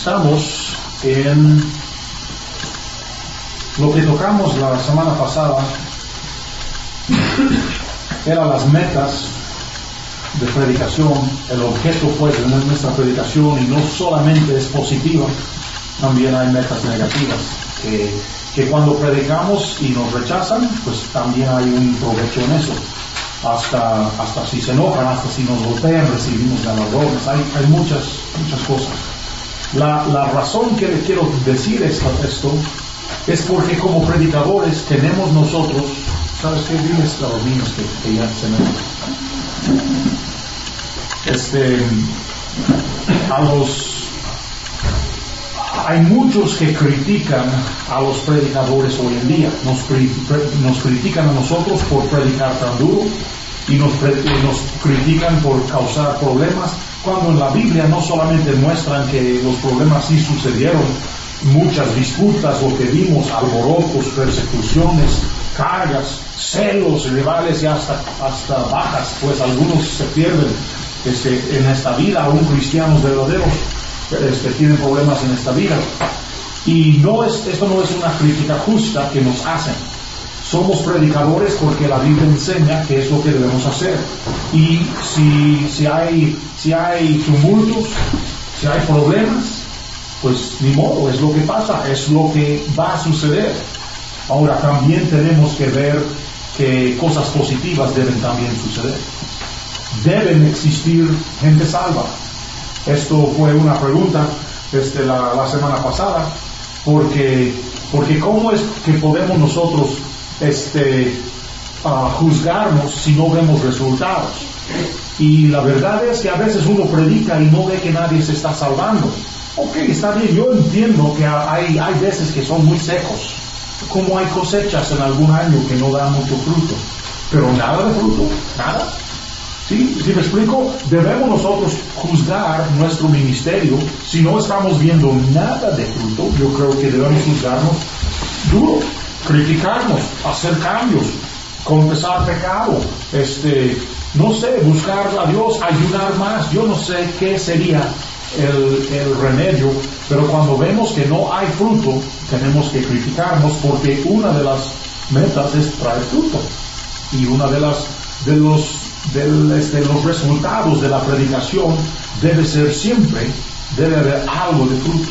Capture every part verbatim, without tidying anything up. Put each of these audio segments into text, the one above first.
Estamos en lo que tocamos la semana pasada, eran las metas de predicación. El objeto pues de nuestra predicación, y no solamente es positiva, también hay metas negativas, que, que cuando predicamos y nos rechazan, pues también hay un provecho en eso. Hasta, hasta si se enojan, hasta si nos golpean, recibimos galardones. Hay, hay muchas, muchas cosas. La, la razón que le quiero decir esto, esto es porque como predicadores tenemos nosotros, ¿sabes qué? Diles a los niños que, que ya se me... Este, a los... Hay muchos que critican a los predicadores hoy en día. Nos, nos critican a nosotros por predicar tan duro y nos, nos critican por causar problemas, cuando en la Biblia no solamente muestran que los problemas sí sucedieron, muchas disputas, lo que vimos, alborotos, persecuciones, cargas, celos, rivales y hasta, hasta bajas, pues algunos se pierden este, en esta vida, aún cristianos verdaderos este, tienen problemas en esta vida. Y no es, esto no es una crítica justa que nos hacen. Somos predicadores porque la Biblia enseña qué es lo que debemos hacer. Y si, si, hay, si hay tumultos, si hay problemas, pues ni modo, es lo que pasa, es lo que va a suceder. Ahora también tenemos que ver que cosas positivas deben también suceder. Deben existir gente salva. Esto fue una pregunta desde la, la semana pasada, porque, porque ¿cómo es que podemos nosotros este, uh, juzgarnos si no vemos resultados? Y la verdad es que a veces uno predica y no ve que nadie se está salvando. Ok, está bien, yo entiendo que hay, hay veces que son muy secos, como hay cosechas en algún año que no dan mucho fruto, pero nada de fruto, nada. ¿Sí? ¿Sí me explico? Debemos nosotros juzgar nuestro ministerio si no estamos viendo nada de fruto. Yo creo que debemos juzgarnos duro, criticarnos, hacer cambios, confesar pecado, este, no sé, buscar a Dios, ayunar más. Yo no sé qué sería el, el remedio, pero cuando vemos que no hay fruto, tenemos que criticarnos, porque una de las metas es traer fruto, y una de las de los Del, este, los resultados de la predicación debe ser siempre, debe haber algo de fruto.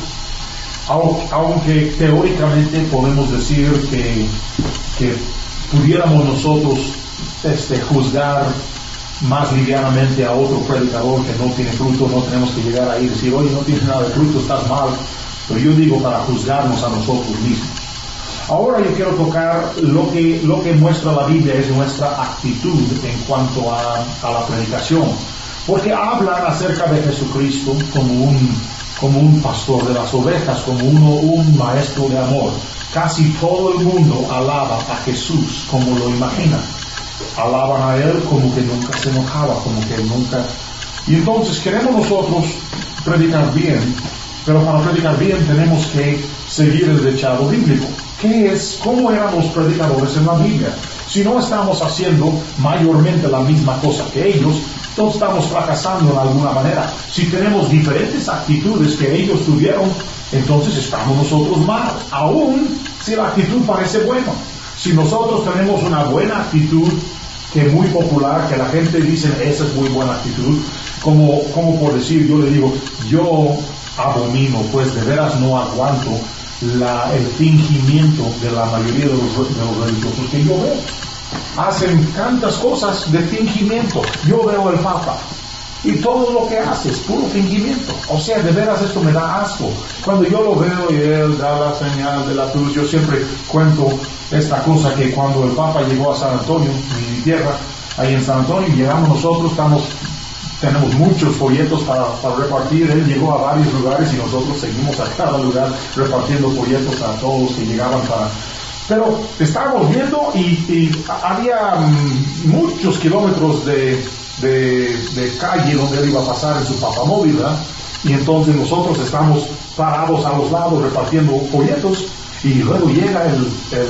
Aunque teóricamente podemos decir que, que pudiéramos nosotros este, juzgar más livianamente a otro predicador que no tiene fruto, no tenemos que llegar ahí y decir, oye, no tienes nada de fruto, estás mal. Pero yo digo para juzgarnos a nosotros mismos. Ahora yo quiero tocar lo que, lo que muestra la Biblia, es nuestra actitud en cuanto a, a la predicación. Porque hablan acerca de Jesucristo como un, como un pastor de las ovejas, como uno, un maestro de amor. Casi todo el mundo alaba a Jesús como lo imagina. Alaban a Él como que nunca se enojaba, como que nunca... Y entonces queremos nosotros predicar bien, pero para predicar bien tenemos que seguir el dechado bíblico. ¿Qué es? ¿Cómo eran los predicadores en la Biblia? Si no estamos haciendo mayormente la misma cosa que ellos, entonces estamos fracasando en alguna manera. Si tenemos diferentes actitudes que ellos tuvieron, entonces estamos nosotros mal, aún si la actitud parece buena. Si nosotros tenemos una buena actitud, que es muy popular, que la gente dice, esa es muy buena actitud, como, como por decir, yo le digo, yo abomino, pues de veras no aguanto La, el fingimiento de la mayoría de los, de los religiosos que yo veo. Hacen tantas cosas de fingimiento. Yo veo al Papa y todo lo que hace es puro fingimiento. O sea, de veras esto me da asco. Cuando yo lo veo y él da la señal de la cruz, yo siempre cuento esta cosa, que cuando el Papa llegó a San Antonio, mi tierra, ahí en San Antonio, llegamos nosotros, estamos tenemos muchos folletos para, para repartir. Él llegó a varios lugares y nosotros seguimos a cada lugar repartiendo folletos a todos los que llegaban para... Pero estábamos viendo y, y había um, muchos kilómetros de, de, de calle donde él iba a pasar en su papamóvil, ¿verdad? Y entonces nosotros estamos parados a los lados repartiendo folletos, y luego llega el,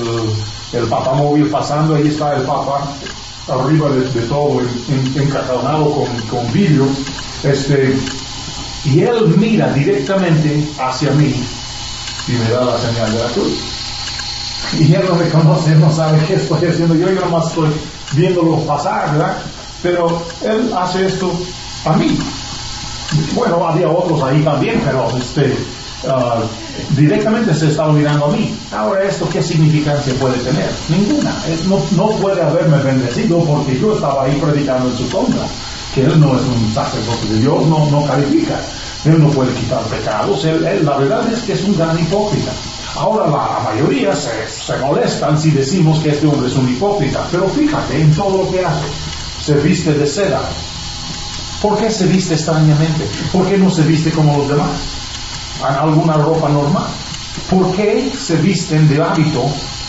el, el papamóvil pasando, ahí está el Papa arriba de, de todo, encajonado con, con vidrio, este, Y él mira directamente hacia mí y me da la señal de la cruz. Y él no me conoce, él no sabe qué estoy haciendo. Yo, yo nomás estoy viéndolo pasar, ¿verdad? Pero él hace esto a mí. Bueno, había otros ahí también, pero este, uh, directamente se estaba mirando a mí. Ahora, ¿esto qué significancia puede tener? Ninguna. Es, no, no puede haberme bendecido porque yo estaba ahí predicando en su contra. Que él no es un sacerdote de Dios, no, no califica. Él no puede quitar pecados. Él, él, la verdad es que es un gran hipócrita. Ahora la mayoría se, se molestan si decimos que este hombre es un hipócrita. Pero fíjate en todo lo que hace. Se viste de seda. ¿Por qué se viste extrañamente? ¿Por qué no se viste como los demás? ¿Alguna ropa normal? ¿Por qué se visten de hábito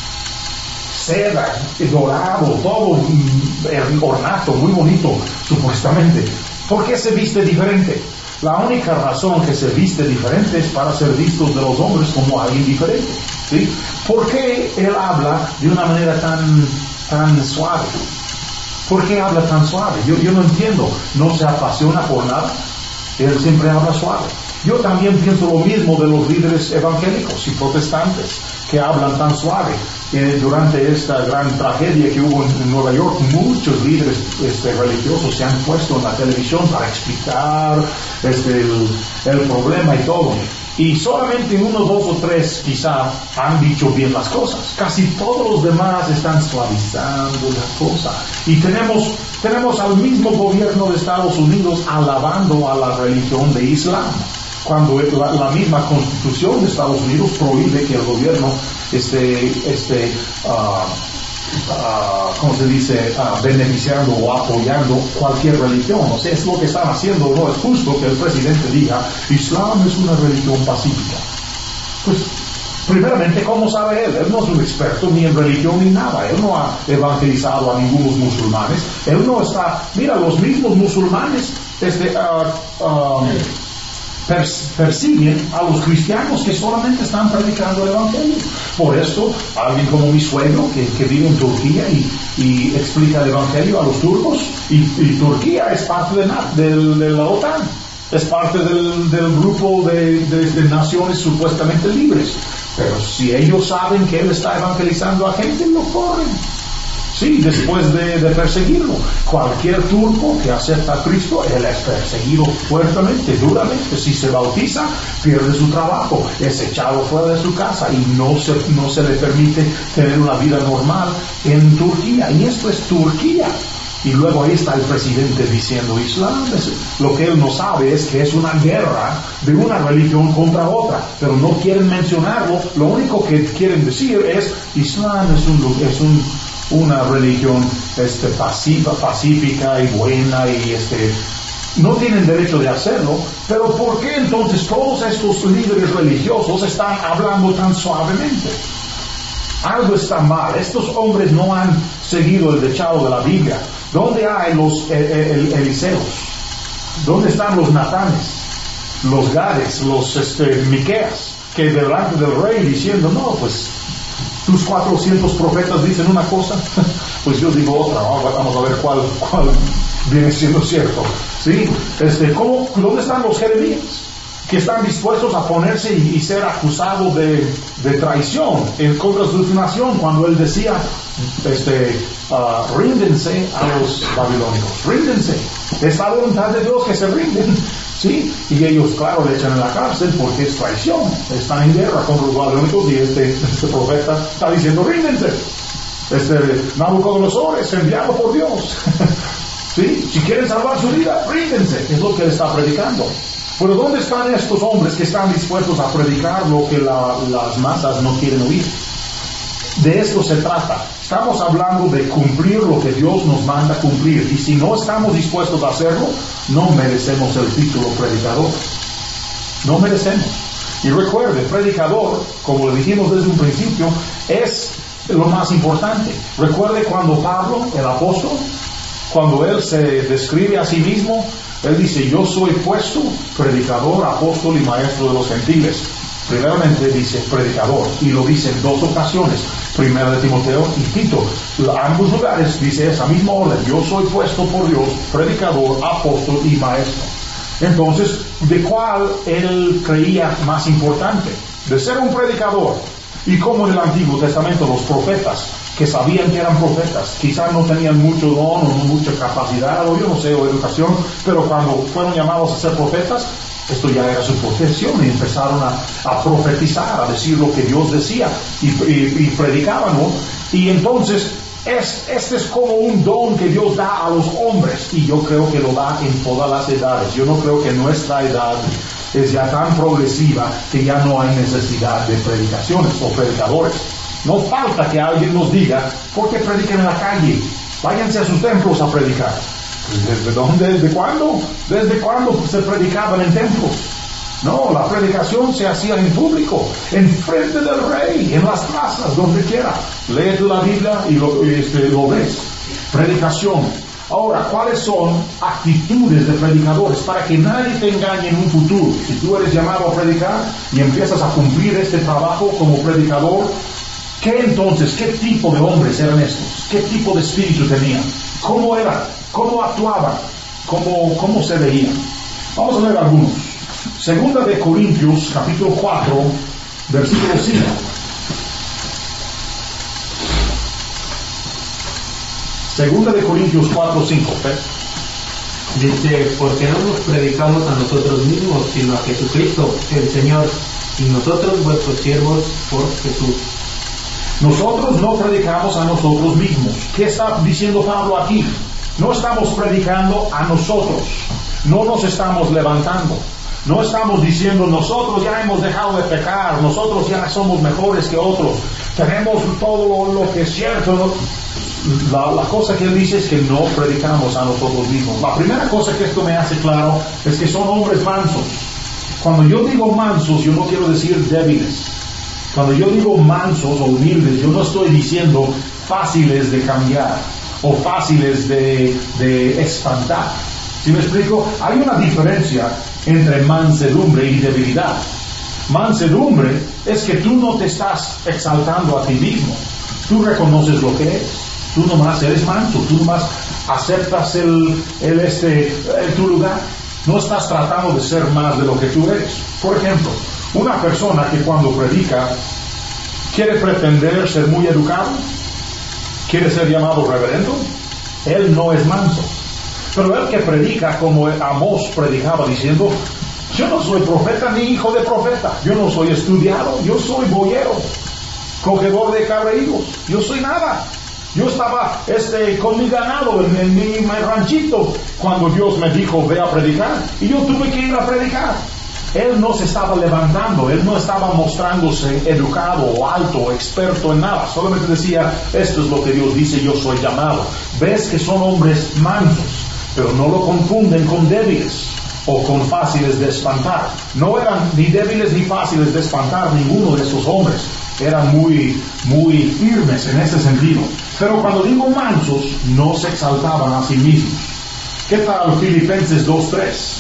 seda, dorado, todo el ornato, muy bonito, supuestamente? ¿Por qué se viste diferente? La única razón que se viste diferente es para ser vistos de los hombres como alguien diferente, ¿sí? ¿Por qué él habla de una manera tan, tan suave? ¿Por qué habla tan suave? Yo, yo no entiendo. ¿No se apasiona por nada? Él siempre habla suave. Yo también pienso lo mismo de los líderes evangélicos y protestantes que hablan tan suave. Eh, durante esta gran tragedia que hubo en, en Nueva York, muchos líderes este, religiosos se han puesto en la televisión para explicar este, el, el problema y todo. Y solamente uno, dos o tres quizá han dicho bien las cosas. Casi todos los demás están suavizando la cosa. Y tenemos, tenemos al mismo gobierno de Estados Unidos alabando a la religión de Islam, cuando la, la misma Constitución de Estados Unidos prohíbe que el gobierno esté, esté uh, uh, ¿cómo se dice?, uh, beneficiando o apoyando cualquier religión. O sea, es lo que están haciendo. No es justo que el presidente diga, Islam es una religión pacífica. Pues, primeramente, ¿cómo sabe él? Él no es un experto ni en religión ni nada. Él no ha evangelizado a ningunos musulmanes. Él no está... Mira, los mismos musulmanes este, uh, um, pers- persiguen a los cristianos que solamente están predicando el evangelio. Por esto, alguien como mi suegro, que, que vive en Turquía y, y explica el evangelio a los turcos, y, y Turquía es parte de, de, de la OTAN. Es parte del, del grupo de, de, de naciones supuestamente libres. Pero si ellos saben que él está evangelizando a gente, lo corren. Sí, después de, de perseguirlo. Cualquier turco que acepta a Cristo, él es perseguido fuertemente, duramente. Si se bautiza, pierde su trabajo, es echado fuera de su casa y no se, no se le permite tener una vida normal en Turquía. Y esto es Turquía. Y luego ahí está el presidente diciendo Islam. Lo que él no sabe es que es una guerra de una religión contra otra, pero no quieren mencionarlo. Lo único que quieren decir es Islam es, un, es un, una religión este, pasiva, pacífica y buena, y este, no tienen derecho de hacerlo. Pero ¿por qué entonces todos estos líderes religiosos están hablando tan suavemente? Algo está mal. Estos hombres no han seguido el dechado de la Biblia. ¿Dónde hay los el, el, Eliseos? ¿Dónde están los Natanes, los Gades, los este, Miqueas, que delante del rey diciendo, no, pues tus cuatrocientos profetas dicen una cosa, pues yo digo otra, ¿no? Vamos a ver cuál, cuál viene siendo cierto, ¿sí? Este, ¿cómo, ¿Dónde están los Jeremías, que están dispuestos a ponerse y, y ser acusados de, de traición en contra de su nación, cuando él decía, este, uh, ríndense a los babilónicos, ríndense, es la voluntad de Dios que se rinden, ¿sí? Y ellos, claro, le echan en la cárcel porque es traición, están en guerra contra los babilónicos, y este, este profeta está diciendo, ríndense, este, Nabucodonosor es enviado por Dios, ¿sí? Si quieren salvar su vida, ríndense, es lo que él está predicando. Pero ¿dónde están estos hombres que están dispuestos a predicar lo que la, las masas no quieren oír? De esto se trata. Estamos hablando de cumplir lo que Dios nos manda cumplir. Y si no estamos dispuestos a hacerlo, no merecemos el título predicador. No merecemos. Y recuerde, predicador, como le dijimos desde un principio, es lo más importante. Recuerde cuando Pablo, el apóstol, cuando él se describe a sí mismo, él dice, yo soy puesto predicador, apóstol y maestro de los gentiles. Primeramente dice predicador, y lo dice en dos ocasiones, primero de Timoteo y Tito. En ambos lugares dice esa misma orden, yo soy puesto por Dios, predicador, apóstol y maestro. Entonces, ¿de cuál él creía más importante? De ser un predicador. Y como en el Antiguo Testamento los profetas, que sabían que eran profetas, quizás no tenían mucho don o mucha capacidad, o yo no sé, o educación, pero cuando fueron llamados a ser profetas, esto ya era su profesión y empezaron a, a profetizar, a decir lo que Dios decía y, y, y predicaban, ¿no? Y entonces, es, este es como un don que Dios da a los hombres, y yo creo que lo da en todas las edades. Yo no creo que nuestra edad es ya tan progresiva que ya no hay necesidad de predicaciones o predicadores. No falta que alguien nos diga, ¿por qué predican en la calle? Váyanse a sus templos a predicar. ¿Desde dónde? ¿Desde cuándo? ¿Desde cuándo se predicaban en templos? No, la predicación se hacía en público, en frente del rey, en las plazas, donde quiera. Lees la Biblia y lo, este, lo ves. Predicación. Ahora, ¿cuáles son actitudes de predicadores? Para que nadie te engañe en un futuro. Si tú eres llamado a predicar y empiezas a cumplir este trabajo como predicador, ¿qué entonces, qué tipo de hombres eran estos? ¿Qué tipo de espíritu tenían? ¿Cómo eran? ¿Cómo actuaban? ¿Cómo, cómo se veían? Vamos a ver algunos. Segunda de Corintios, capítulo cuatro, versículo cinco. Segunda de Corintios cuatro, cinco. ¿eh? Dice, porque no nos predicamos a nosotros mismos, sino a Jesucristo, el Señor, y nosotros vuestros siervos por Jesús. Nosotros no predicamos a nosotros mismos. ¿Qué está diciendo Pablo aquí? No estamos predicando a nosotros. No nos estamos levantando. No estamos diciendo, nosotros ya hemos dejado de pecar, nosotros ya somos mejores que otros, tenemos todo lo que es cierto. ¿no? La, la cosa que él dice es que no predicamos a nosotros mismos. La primera cosa que esto me hace claro es que son hombres mansos. Cuando yo digo mansos, yo no quiero decir débiles. Cuando yo digo mansos o humildes, yo no estoy diciendo fáciles de cambiar o fáciles de, de espantar. ¿Sí me explico? Hay una diferencia entre mansedumbre y debilidad. Mansedumbre es que tú no te estás exaltando a ti mismo. Tú reconoces lo que eres. Tú nomás eres manso. Tú nomás aceptas el, el este, el, tu lugar. No estás tratando de ser más de lo que tú eres. Por ejemplo, una persona que cuando predica quiere pretender ser muy educado, quiere ser llamado reverendo, él no es manso. Pero el que predica como Amós predicaba diciendo, yo no soy profeta ni hijo de profeta, yo no soy estudiado, yo soy boyero, cogedor de cabríos, yo soy nada. Yo estaba este, con mi ganado en, en mi, mi ranchito cuando Dios me dijo ve a predicar y yo tuve que ir a predicar. Él no se estaba levantando, él no estaba mostrándose educado o alto o experto en nada, solamente decía, esto es lo que Dios dice, yo soy llamado. Ves que son hombres mansos, pero no lo confunden con débiles o con fáciles de espantar. No eran ni débiles ni fáciles de espantar ninguno de esos hombres, eran muy, muy firmes en ese sentido. Pero cuando digo mansos, no se exaltaban a sí mismos. ¿Qué tal Filipenses dos tres?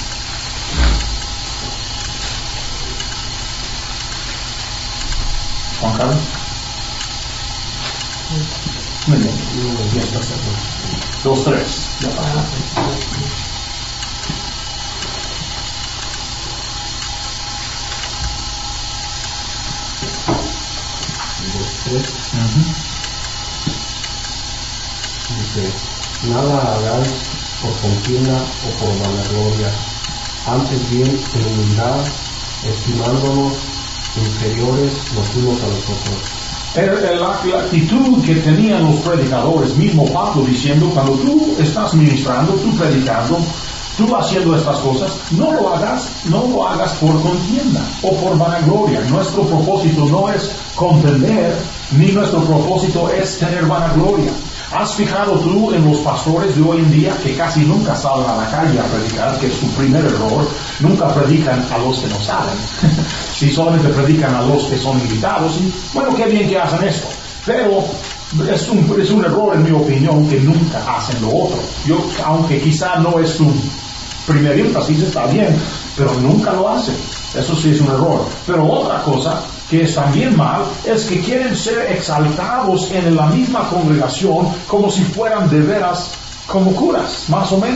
Juan Carlos. Muy bien. Dos, tres. Ya pasa. Dos, tres. Uh-huh. Dice, nada hagáis por contienda o por vanagloria, antes bien en humildad, estimándonos inferiores los unos a los otros. Era la, la actitud que tenían los predicadores, mismo Pablo diciendo, cuando tú estás ministrando, tú predicando, tú haciendo estas cosas, no lo hagas, no lo hagas por contienda o por vanagloria. Nuestro propósito no es contender, ni nuestro propósito es tener vanagloria. ¿Has fijado tú en los pastores de hoy en día que casi nunca salen a la calle a predicar, que es su primer error? Nunca predican a los que no saben. Si solamente predican a los que son invitados, y bueno, qué bien que hacen esto. Pero es un, es un error en mi opinión que nunca hacen lo otro. Yo, aunque quizá no es su primer énfasis, está bien, pero nunca lo hacen. Eso sí es un error. Pero otra cosa que es también mal, es que quieren ser exaltados en la misma congregación como si fueran de veras como curas, más o menos.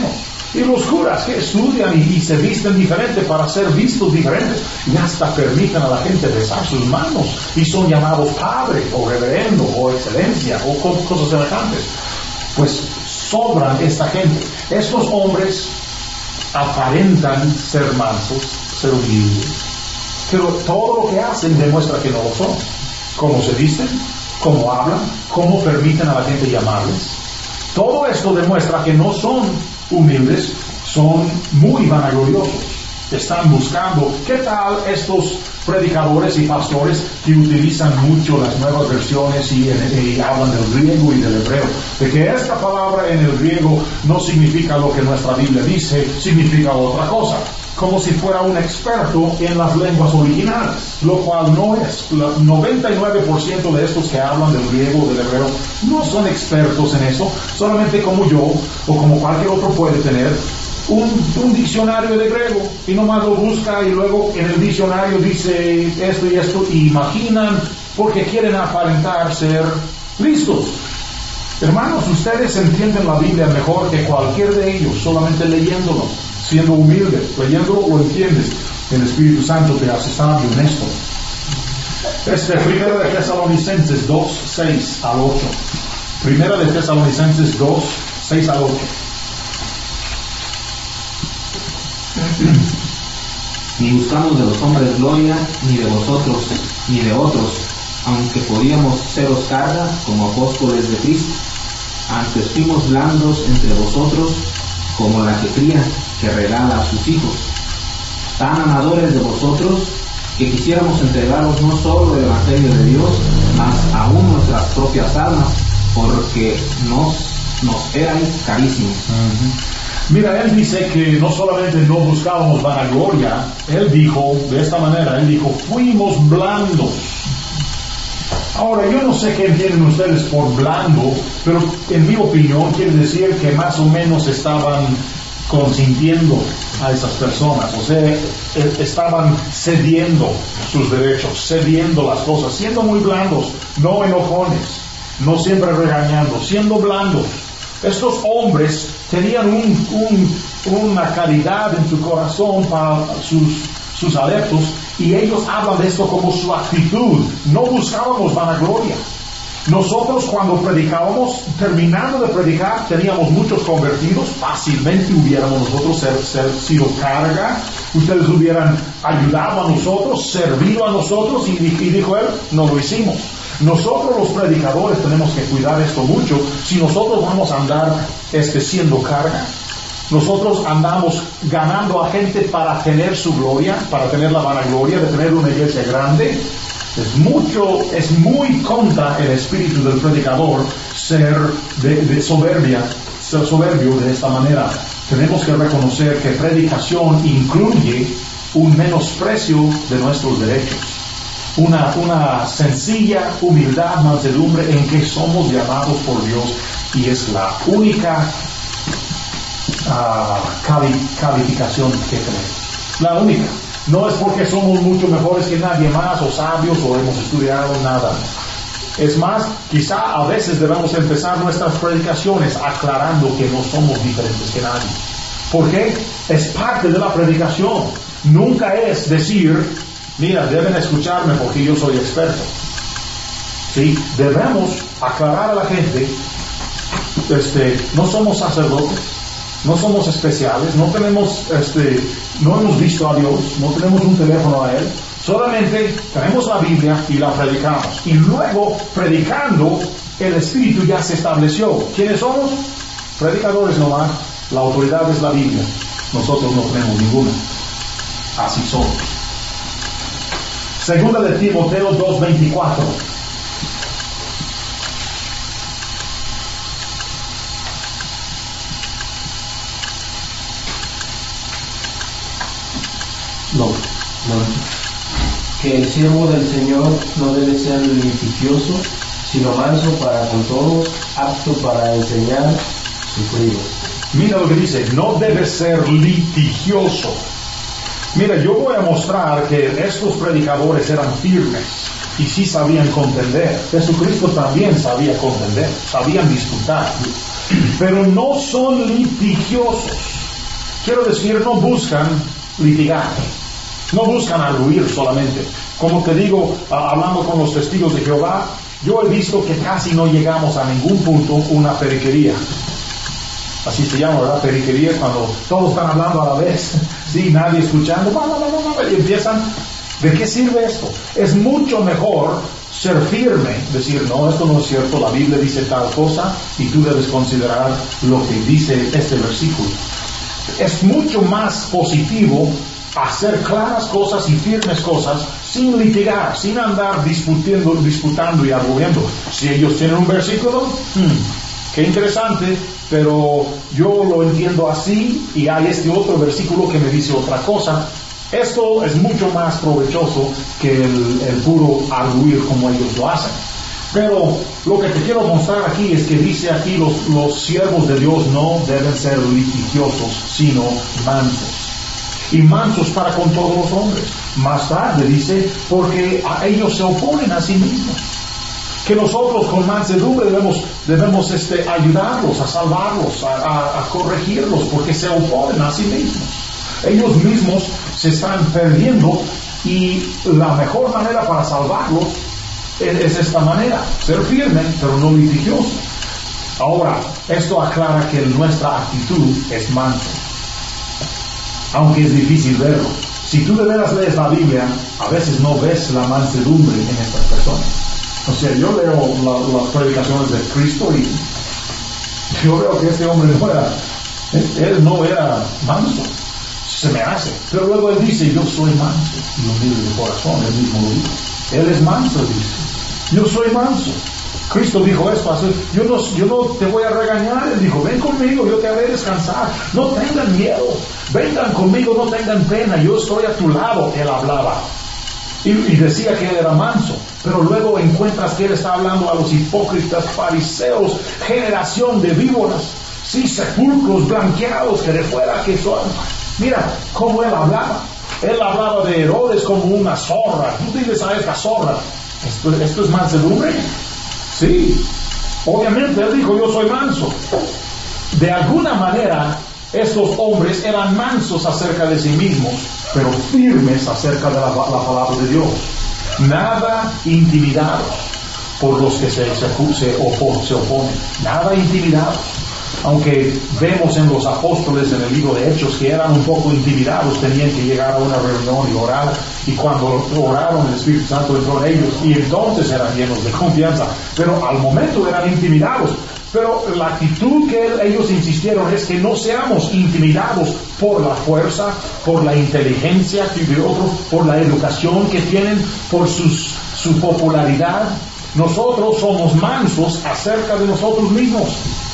Y los curas que estudian y, y se visten diferente para ser vistos diferentes, y hasta permiten a la gente besar sus manos, y son llamados padre, o reverendo, o excelencia, o co cosas semejantes. Pues sobran esta gente. Estos hombres aparentan ser mansos, ser humildes, pero todo lo que hacen demuestra que no lo son. Cómo se visten, cómo hablan, cómo permiten a la gente llamarles. Todo esto demuestra que no son humildes, son muy vanagloriosos. Están buscando, ¿qué tal estos predicadores y pastores que utilizan mucho las nuevas versiones y, y hablan del griego y del hebreo? De que esta palabra en el griego no significa lo que nuestra Biblia dice, significa otra cosa. Como si fuera un experto en las lenguas originales, lo cual no es. El noventa y nueve por ciento de estos que hablan del griego o del hebreo no son expertos en eso, solamente como yo o como cualquier otro puede tener un, un diccionario de griego y nomás lo busca y luego en el diccionario dice esto y esto y imaginan porque quieren aparentar ser listos. Hermanos, ustedes entienden la Biblia mejor que cualquier de ellos, solamente leyéndolo. Siendo humilde, leyéndolo lo entiendes. El Espíritu Santo te hace sabio en esto. Este, Primera de Tesalonicenses dos, seis al ocho. Primera de Tesalonicenses dos, seis al ocho. Ni buscamos de los hombres gloria, ni de vosotros, ni de otros, aunque podíamos seros carga como apóstoles de Cristo. Antes fuimos blandos entre vosotros, como la que cría, que regala a sus hijos, tan amadores de vosotros, que quisiéramos entregaros no solo el Evangelio de Dios, mas aún nuestras propias almas, porque nos, nos erais carísimos. Uh-huh. Mira, él dice que no solamente no buscábamos vanagloria, él dijo, de esta manera, él dijo, fuimos blandos. Ahora, yo no sé qué entienden ustedes por blando, pero en mi opinión quiere decir que más o menos estaban consintiendo a esas personas, o sea, estaban cediendo sus derechos, cediendo las cosas, siendo muy blandos, no enojones, no siempre regañando, siendo blandos. Estos hombres tenían un, un, una caridad en su corazón para sus, sus adeptos, y ellos hablan de esto como su actitud. No buscábamos vanagloria. Nosotros cuando predicábamos, terminando de predicar, teníamos muchos convertidos, fácilmente hubiéramos nosotros ser, ser, sido carga, ustedes hubieran ayudado a nosotros, servido a nosotros, y, y dijo él, no lo hicimos. Nosotros los predicadores tenemos que cuidar esto mucho. Si nosotros vamos a andar este, siendo carga, nosotros andamos ganando a gente para tener su gloria, para tener la vanagloria de tener una iglesia grande, es mucho, es muy contra el espíritu del predicador ser de, de soberbia, ser soberbio de esta manera. Tenemos que reconocer que predicación incluye un menosprecio de nuestros derechos, una, una sencilla humildad, mansedumbre en que somos llamados por Dios, y es la única uh, cali, calificación que tenemos, la única. No es porque somos mucho mejores que nadie más, o sabios, o hemos estudiado nada. Es más, quizá a veces debemos empezar nuestras predicaciones aclarando que no somos diferentes que nadie. ¿Por qué? Es parte de la predicación. Nunca es decir, mira, deben escucharme porque yo soy experto. ¿Sí? Debemos aclarar a la gente, este, no somos sacerdotes, no somos especiales, no tenemos, este, no hemos visto a Dios, no tenemos un teléfono a Él, solamente tenemos la Biblia y la predicamos. Y luego, predicando, el Espíritu ya se estableció. ¿Quiénes somos? Predicadores nomás. La autoridad es la Biblia. Nosotros no tenemos ninguna. Así somos. Segunda de Timoteo dos veinticuatro. No, no. Que el siervo del Señor no debe ser litigioso, sino manso para con todos, apto para enseñar, sufrido. Mira lo que dice, no debe ser litigioso. Mira, yo voy a mostrar que estos predicadores eran firmes y sí sabían contender. Jesucristo también sabía contender, sabían disputar, pero no son litigiosos. Quiero decir, no buscan litigar, no buscan arguir solamente. Como te digo, hablando con los testigos de Jehová, yo he visto que casi no llegamos a ningún punto una periquería. Así se llama, ¿verdad? Periquería, cuando todos están hablando a la vez, sí, nadie escuchando, bla, bla, bla, bla, y empiezan. ¿De qué sirve esto? Es mucho mejor ser firme, decir, no, esto no es cierto, la Biblia dice tal cosa y tú debes considerar lo que dice este versículo. Es mucho más positivo hacer claras cosas y firmes cosas sin litigar, sin andar discutiendo, disputando y arguyendo. Si ellos tienen un versículo, hmm, qué interesante, pero yo lo entiendo así y hay este otro versículo que me dice otra cosa. Esto es mucho más provechoso que el, el puro arguir como ellos lo hacen. Pero lo que te quiero mostrar aquí es que dice aquí los, los siervos de Dios no deben ser litigiosos, sino mansos. Y mansos para con todos los hombres. Más tarde dice, porque a ellos se oponen a sí mismos. Que nosotros con mansedumbre debemos, debemos este, ayudarlos, a salvarlos, a, a, a corregirlos, porque se oponen a sí mismos. Ellos mismos se están perdiendo y la mejor manera para salvarlos es, es esta manera, ser firme pero no litigioso. Ahora, esto aclara que nuestra actitud es manso, aunque es difícil verlo. Si tú de veras lees la Biblia, a veces no ves la mansedumbre en estas personas. O sea, yo leo la, las predicaciones de Cristo y yo veo que este hombre no era, él no era manso. Se me hace, pero luego él dice, yo soy manso y humilde de corazón, él mismo lo dijo. Él es manso, dice, yo soy manso. Cristo dijo esto, así, yo no, yo no te voy a regañar, él dijo, ven conmigo, yo te haré descansar, no tengan miedo, vengan conmigo, no tengan pena, yo estoy a tu lado, él hablaba. Y, y decía que él era manso, pero luego encuentras que él está hablando a los hipócritas, fariseos, generación de víboras, sí, sepulcros blanqueados que de fuera que son. Mira cómo él hablaba. Él hablaba de Herodes como una zorra. Tú dices a esta zorra, ¿esto, esto es mansedumbre? Sí. Obviamente él dijo, yo soy manso. De alguna manera, estos hombres eran mansos acerca de sí mismos, pero firmes acerca de la, la palabra de Dios. Nada intimidados por los que se, se, se, opon, se oponen. Nada intimidados. Aunque vemos en los apóstoles en el libro de Hechos que eran un poco intimidados, tenían que llegar a una reunión y orar, y cuando oraron el Espíritu Santo entró en ellos y entonces eran llenos de confianza, pero al momento eran intimidados. Pero la actitud que ellos insistieron es que no seamos intimidados por la fuerza, por la inteligencia de otros, por la educación que tienen, por sus, su popularidad. Nosotros somos mansos acerca de nosotros mismos,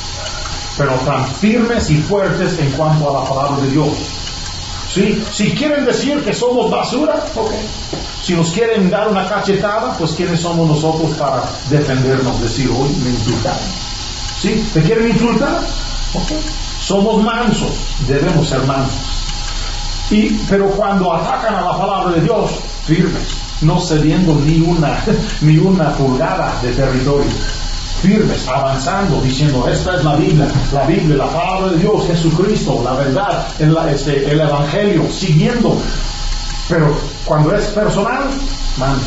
pero tan firmes y fuertes en cuanto a la palabra de Dios. ¿Sí? Si quieren decir que somos basura, ok. Si nos quieren dar una cachetada, pues ¿quiénes somos nosotros para defendernos? Decir, hoy me insultaron. ¿Sí? ¿Te quieren insultar? Ok. Somos mansos, debemos ser mansos. Y, pero cuando atacan a la palabra de Dios, firmes, no cediendo ni una, ni una pulgada de territorio. Firmes, avanzando, diciendo, esta es la Biblia, la Biblia, la palabra de Dios, Jesucristo, la verdad, el, este, el Evangelio, siguiendo. Pero cuando es personal, manso,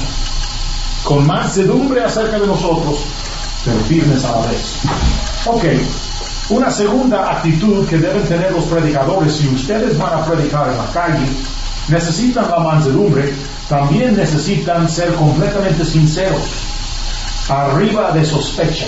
con mansedumbre acerca de nosotros, pero firmes a la vez. Ok, una segunda actitud que deben tener los predicadores, si ustedes van a predicar en la calle, necesitan la mansedumbre, también necesitan ser completamente sinceros. Arriba de sospecha,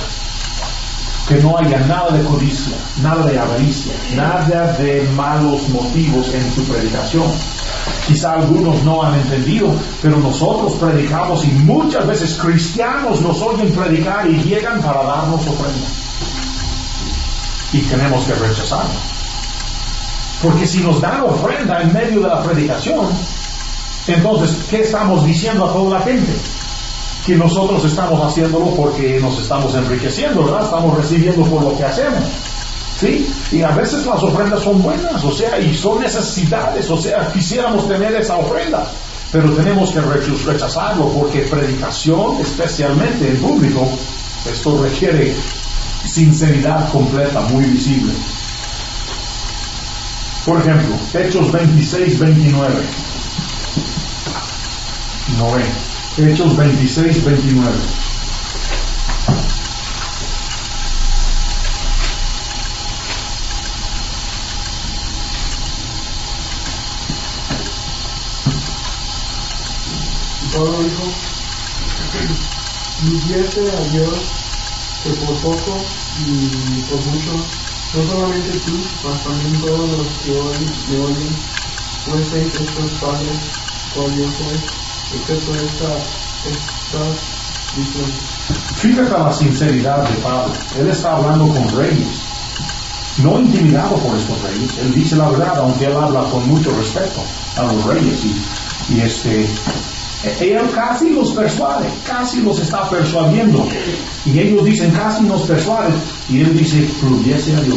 que no haya nada de codicia, nada de avaricia, nada de malos motivos en su predicación. Quizá algunos no han entendido, pero nosotros predicamos y muchas veces cristianos nos oyen predicar y llegan para darnos ofrenda. Y tenemos que rechazarlo. Porque si nos dan ofrenda en medio de la predicación, entonces, ¿qué estamos diciendo a toda la gente? Que nosotros estamos haciéndolo porque nos estamos enriqueciendo, ¿verdad? Estamos recibiendo por lo que hacemos, ¿sí? Y a veces las ofrendas son buenas, o sea, y son necesidades, o sea, quisiéramos tener esa ofrenda, pero tenemos que rechazarlo porque predicación, especialmente en público, esto requiere sinceridad completa, muy visible. Por ejemplo, Hechos veintiséis, veintinueve. No ven. Hechos veintiséis, veintinueve. Pablo dijo, viviese a Dios que por poco y por mucho, no solamente tú, mas también todos los que hoy me oyen, fueseis estos padres, cual yo soy, excepto esta, esta visión. Fíjate la sinceridad de Pablo. Él está hablando con reyes, no intimidado por estos reyes. Él dice la verdad, aunque él habla con mucho respeto a los reyes. Y, y este... Él casi los persuade, casi los está persuadiendo. Y ellos dicen, casi nos persuade. Y él dice, fluyese a Dios.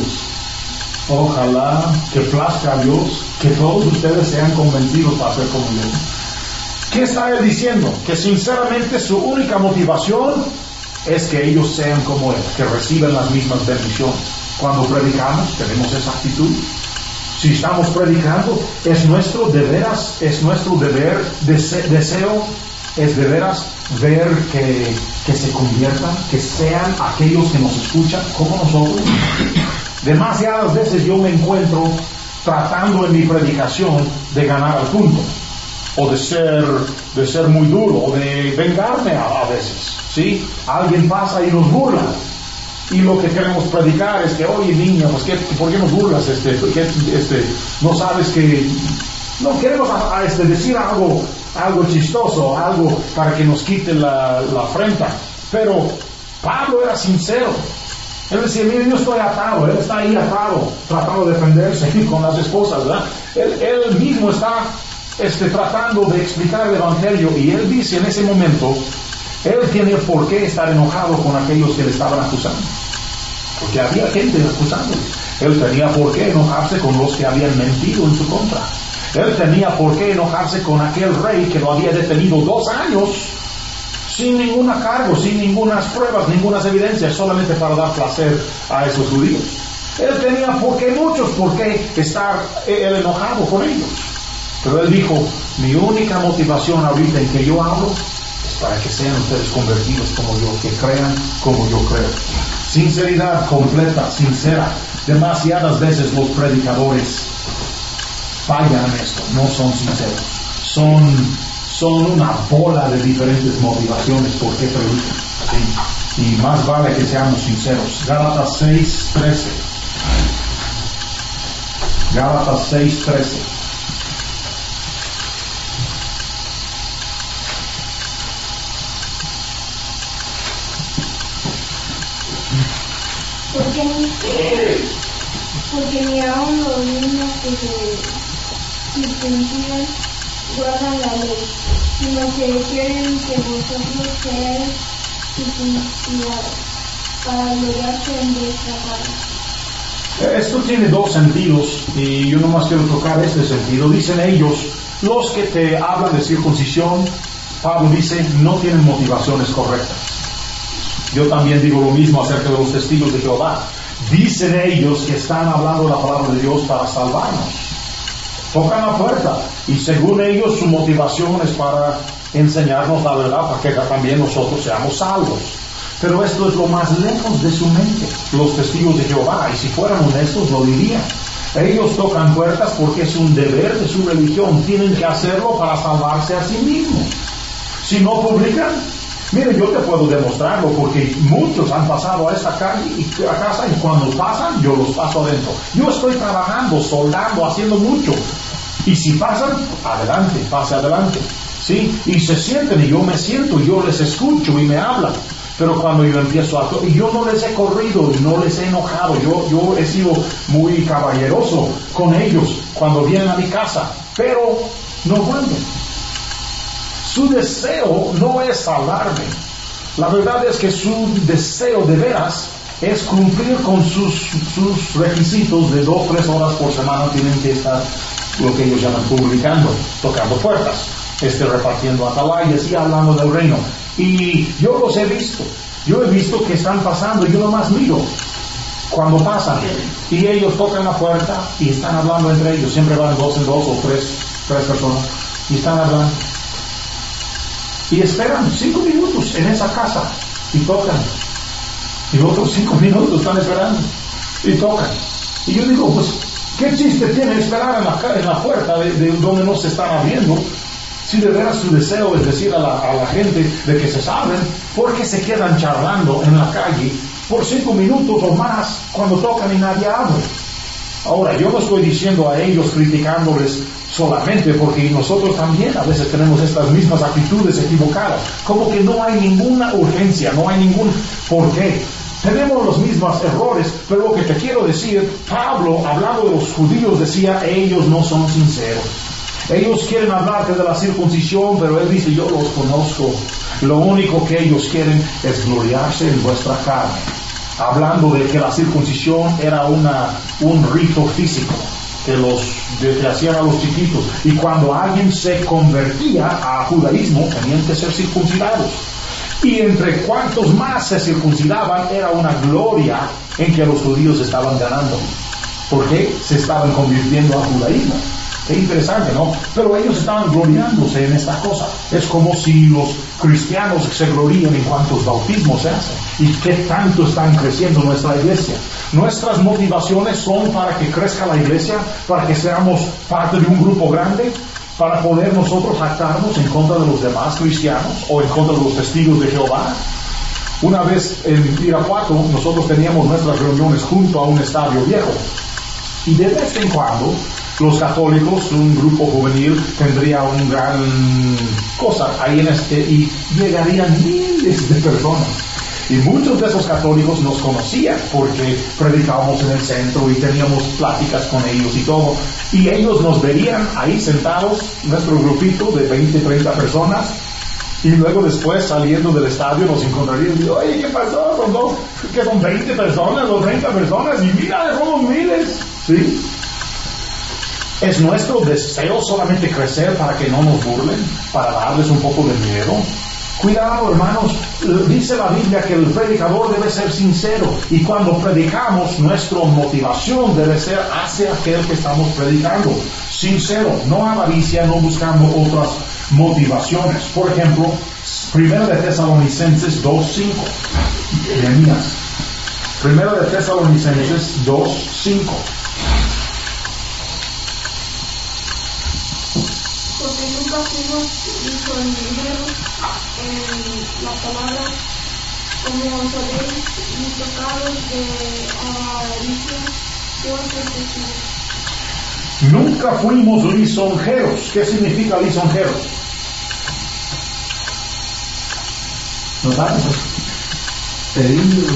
Ojalá que plazca a Dios, que todos ustedes sean convencidos para ser como Dios. ¿Qué está él diciendo? Que sinceramente su única motivación es que ellos sean como él, que reciban las mismas bendiciones. Cuando predicamos, tenemos esa actitud. Si estamos predicando, es nuestro de veras, es nuestro deber, dese, deseo, es de veras ver que, que se conviertan, que sean aquellos que nos escuchan como nosotros. Demasiadas veces yo me encuentro tratando en mi predicación de ganar al punto, o de ser, de ser muy duro, o de vengarme a, a veces, ¿sí? Alguien pasa y nos burla. Y lo que queremos predicar es que, oye niño, pues ¿qué, ¿por qué nos burlas? Este, ¿qué, este, no sabes que... No, queremos a, a este, decir algo, algo chistoso, algo para que nos quite la, la afrenta. Pero Pablo era sincero. Él decía, mire, yo estoy atado, él está ahí atado, tratando de defenderse con las esposas, ¿verdad? Él, él mismo está este, tratando de explicar el Evangelio, y él dice en ese momento... Él tiene por qué estar enojado con aquellos que le estaban acusando, porque había gente acusándole. Él tenía por qué enojarse con los que habían mentido en su contra. Él tenía por qué enojarse con aquel rey que lo había detenido dos años sin ninguna cargo, sin ninguna pruebas, ninguna evidencia, solamente para dar placer a esos judíos. Él tenía por qué, muchos por qué estar él enojado con ellos. Pero él dijo, mi única motivación ahorita en que yo hablo es para que sean ustedes convertidos como yo, que crean como yo creo. Sinceridad completa, sincera. Demasiadas veces los predicadores fallan en esto, no son sinceros. Son, son una bola de diferentes motivaciones por qué predican. ¿Sí? Y más vale que seamos sinceros. Gálatas seis trece. Gálatas seis trece. Porque ni, porque ni aun los niños que se circuncidan guardan la ley, sino que quieren que vosotros seáis circuncidados, para gloriarse en vuestra carne. Esto tiene dos sentidos, y yo nomás quiero tocar este sentido. Dicen ellos, los que te hablan de circuncisión, Pablo dice, no tienen motivaciones correctas. Yo también digo lo mismo acerca de los testigos de Jehová. Dicen ellos que están hablando la palabra de Dios para salvarnos. Tocan la puerta y según ellos su motivación es para enseñarnos la verdad, para que también nosotros seamos salvos. Pero esto es lo más lejos de su mente, los testigos de Jehová, y si fueran honestos lo dirían. Ellos tocan puertas porque es un deber de su religión, tienen que hacerlo para salvarse a sí mismos. Si no publican, mire, yo te puedo demostrarlo porque muchos han pasado a esta calle y a casa, y cuando pasan yo los paso adentro. Yo estoy trabajando, soldando, haciendo mucho, y si pasan, adelante, pase adelante, ¿sí? Y se sienten y yo me siento, yo les escucho y me hablan. Pero cuando yo empiezo a... Y yo no les he corrido, no les he enojado, yo, yo he sido muy caballeroso con ellos cuando vienen a mi casa, pero no vuelven. Su deseo no es salvarme. La verdad es que su deseo de veras es cumplir con sus, sus requisitos de dos, tres horas por semana. Tienen que estar, lo que ellos llaman, publicando, tocando puertas, este, repartiendo atalayas y hablando del reino. Y yo los he visto, yo he visto que están pasando, yo nomás miro. Cuando pasan y ellos tocan la puerta y están hablando entre ellos, siempre van dos en dos o tres, tres personas, y están hablando. Y esperan cinco minutos en esa casa y tocan. Y otros cinco minutos están esperando y tocan. Y yo digo, pues, ¿qué chiste tiene esperar en la, en la puerta de, de donde no se están abriendo? Si de veras su deseo es decir a la, a la gente de que se salven, ¿por qué se quedan charlando en la calle por cinco minutos o más cuando tocan y nadie abre? Ahora, yo no estoy diciendo a ellos criticándoles solamente, porque nosotros también a veces tenemos estas mismas actitudes equivocadas, como que no hay ninguna urgencia, no hay ningún porqué. Tenemos los mismos errores, pero lo que te quiero decir, Pablo, hablando de los judíos, decía, ellos no son sinceros. Ellos quieren hablarte de la circuncisión, pero él dice, yo los conozco. Lo único que ellos quieren es gloriarse en vuestra carne. Hablando de que la circuncisión era una, un rito físico que, los, de, que hacían a los chiquitos. Y cuando alguien se convertía a judaísmo, tenían que ser circuncidados. Y entre cuantos más se circuncidaban, era una gloria en que los judíos estaban ganando. Porque se estaban convirtiendo a judaísmo. Qué interesante, ¿no? Pero ellos estaban gloriándose en esta cosa. Es como si los cristianos se glorían en cuántos bautismos se hacen y qué tanto están creciendo nuestra iglesia. Nuestras motivaciones son para que crezca la iglesia, para que seamos parte de un grupo grande, para poder nosotros jactarnos en contra de los demás cristianos o en contra de los testigos de Jehová. Una vez en Irapuato nosotros teníamos nuestras reuniones junto a un estadio viejo y de vez en cuando los católicos, un grupo juvenil, tendría un gran cosa ahí en este y llegarían miles de personas. Y muchos de esos católicos nos conocían porque predicábamos en el centro y teníamos pláticas con ellos y todo. Y ellos nos verían ahí sentados, nuestro grupito de veinte, treinta personas, y luego después saliendo del estadio nos encontrarían y digo, oye, ¿qué pasó? Son dos, que son veinte personas o treinta personas y mira, somos miles. ¿Sí? ¿Es nuestro deseo solamente crecer para que no nos burlen? ¿Para darles un poco de miedo? Cuidado, hermanos, dice la Biblia que el predicador debe ser sincero y cuando predicamos nuestra motivación debe ser hacia aquel que estamos predicando. Sincero, no avaricia, no buscando otras motivaciones. Por ejemplo, Primero de Tesalonicenses dos cinco. Jeremías. Primero de Tesalonicenses dos cinco. Porque nunca fuimos lisonjeros en la palabra, como sabéis, ni tocados de avaricia por ser testigos. Nunca fuimos lisonjeros. ¿Qué significa lisonjeros? ¿No sabes? Pedido.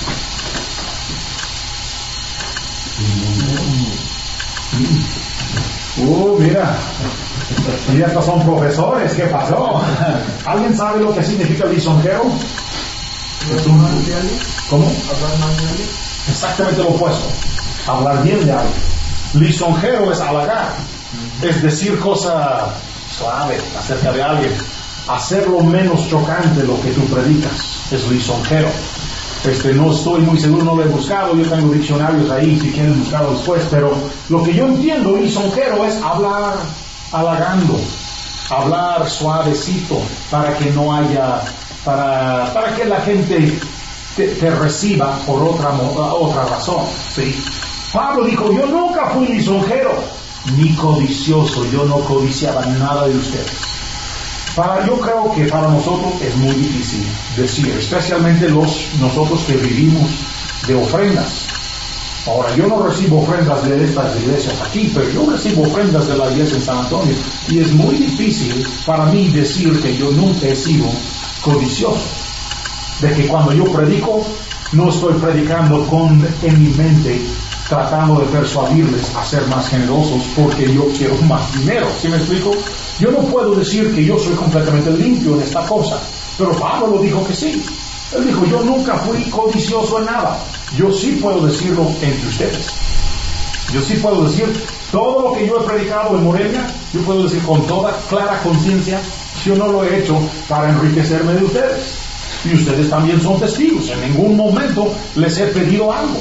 Uh, mira, y estos son profesores, ¿qué pasó? ¿Alguien sabe lo que significa lisonjero? Es un... ¿Cómo? Hablar mal de alguien. Exactamente lo opuesto, hablar bien de alguien. Lisonjero es halagar, es decir cosa suave acerca de alguien, hacerlo menos chocante lo que tú predicas, es lisonjero. Este, no estoy muy seguro, no lo he buscado, yo tengo diccionarios ahí si quieren buscarlo después, pero lo que yo entiendo lisonjero es hablar halagando, hablar suavecito para que no haya, para, para que la gente te, te reciba por otra, otra razón, ¿sí? Pablo dijo, yo nunca fui lisonjero ni codicioso, yo no codiciaba nada de ustedes. Para, yo creo que para nosotros es muy difícil decir, especialmente los, nosotros que vivimos de ofrendas. Ahora, yo no recibo ofrendas de estas iglesias aquí, pero yo recibo ofrendas de la iglesia en San Antonio. Y es muy difícil para mí decir que yo nunca he sido codicioso. De que cuando yo predico, no estoy predicando con en mi mente, tratando de persuadirles a ser más generosos porque yo quiero más dinero. ¿Sí me explico? Yo no puedo decir que yo soy completamente limpio en esta cosa, pero Pablo lo dijo que sí. Él dijo, yo nunca fui codicioso en nada. Yo sí puedo decirlo entre ustedes. Yo sí puedo decir todo lo que yo he predicado en Morelia, yo puedo decir con toda clara conciencia, yo no lo he hecho para enriquecerme de ustedes. Y ustedes también son testigos. En ningún momento les he pedido algo.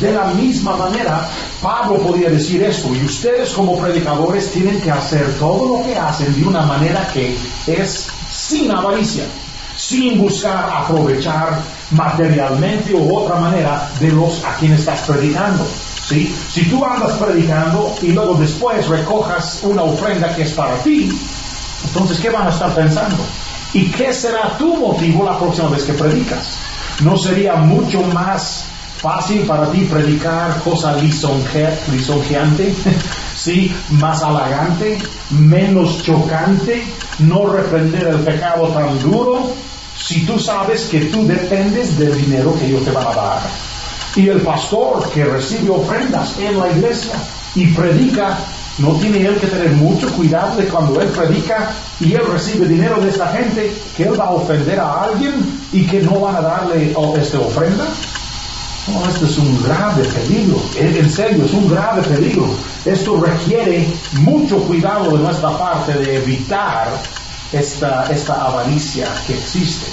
De la misma manera, Pablo podía decir esto, y ustedes como predicadores tienen que hacer todo lo que hacen de una manera que es sin avaricia, sin buscar aprovechar materialmente u otra manera de los a quien estás predicando. ¿Sí? Si tú andas predicando y luego después recojas una ofrenda que es para ti, entonces ¿qué van a estar pensando? ¿Y qué será tu motivo la próxima vez que predicas? ¿No sería mucho más fácil para ti predicar cosa lisonje, lisonjeante, ¿sí? Más halagante, menos chocante, no reprender el pecado tan duro, si tú sabes que tú dependes del dinero que ellos te van a dar? Y el pastor que recibe ofrendas en la iglesia y predica, ¿no tiene él que tener mucho cuidado de cuando él predica y él recibe dinero de esta gente, que él va a ofender a alguien y que no van a darle oh, este ofrenda? No, esto es un grave peligro, en serio, es un grave peligro. Esto requiere mucho cuidado de nuestra parte de evitar esta, esta avaricia que existe.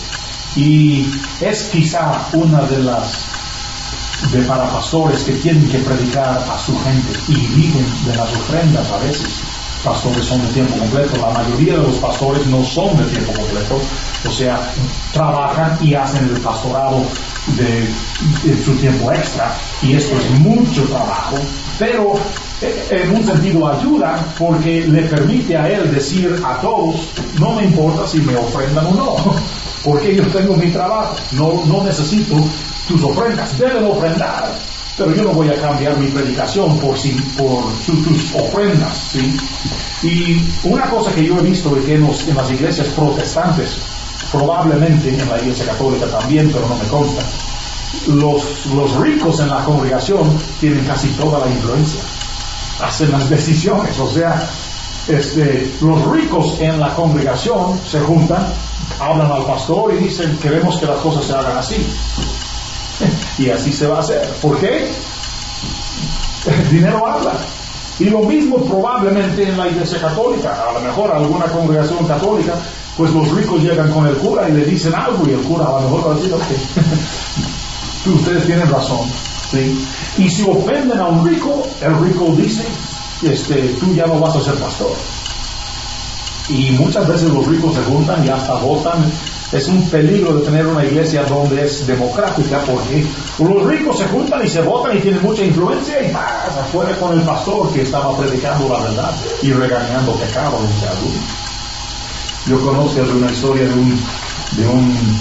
Y es quizá una de las de para pastores que tienen que predicar a su gente y viven de las ofrendas a veces. Pastores son de tiempo completo, la mayoría de los pastores no son de tiempo completo, o sea, trabajan y hacen el pastorado de, de su tiempo extra, y esto es mucho trabajo, pero en un sentido ayuda porque le permite a él decir a todos, no me importa si me ofrendan o no, porque yo tengo mi trabajo, no, no necesito tus ofrendas, deben ofrendar, pero yo no voy a cambiar mi predicación por, si, por su, tus ofrendas, ¿sí? Y una cosa que yo he visto es que en, los, en las iglesias protestantes, probablemente en la iglesia católica también, pero no me consta, los, los ricos en la congregación tienen casi toda la influencia, hacen las decisiones, o sea, este, los ricos en la congregación se juntan, hablan al pastor y dicen, queremos que las cosas se hagan así. Y así se va a hacer. ¿Por qué? El dinero habla. Y lo mismo probablemente en la iglesia católica. A lo mejor alguna congregación católica, pues los ricos llegan con el cura y le dicen algo y el cura a lo mejor va a decir, ok, ustedes tienen razón, ¿sí? Y si ofenden a un rico, el rico dice, este, tú ya no vas a ser pastor. Y muchas veces los ricos se juntan y hasta votan. Es un peligro de tener una iglesia donde es democrática, porque los ricos se juntan y se votan y tienen mucha influencia y pasa afuera con el pastor que estaba predicando la verdad y regañando pecado entre algunos. Yo conozco de una historia de un de un,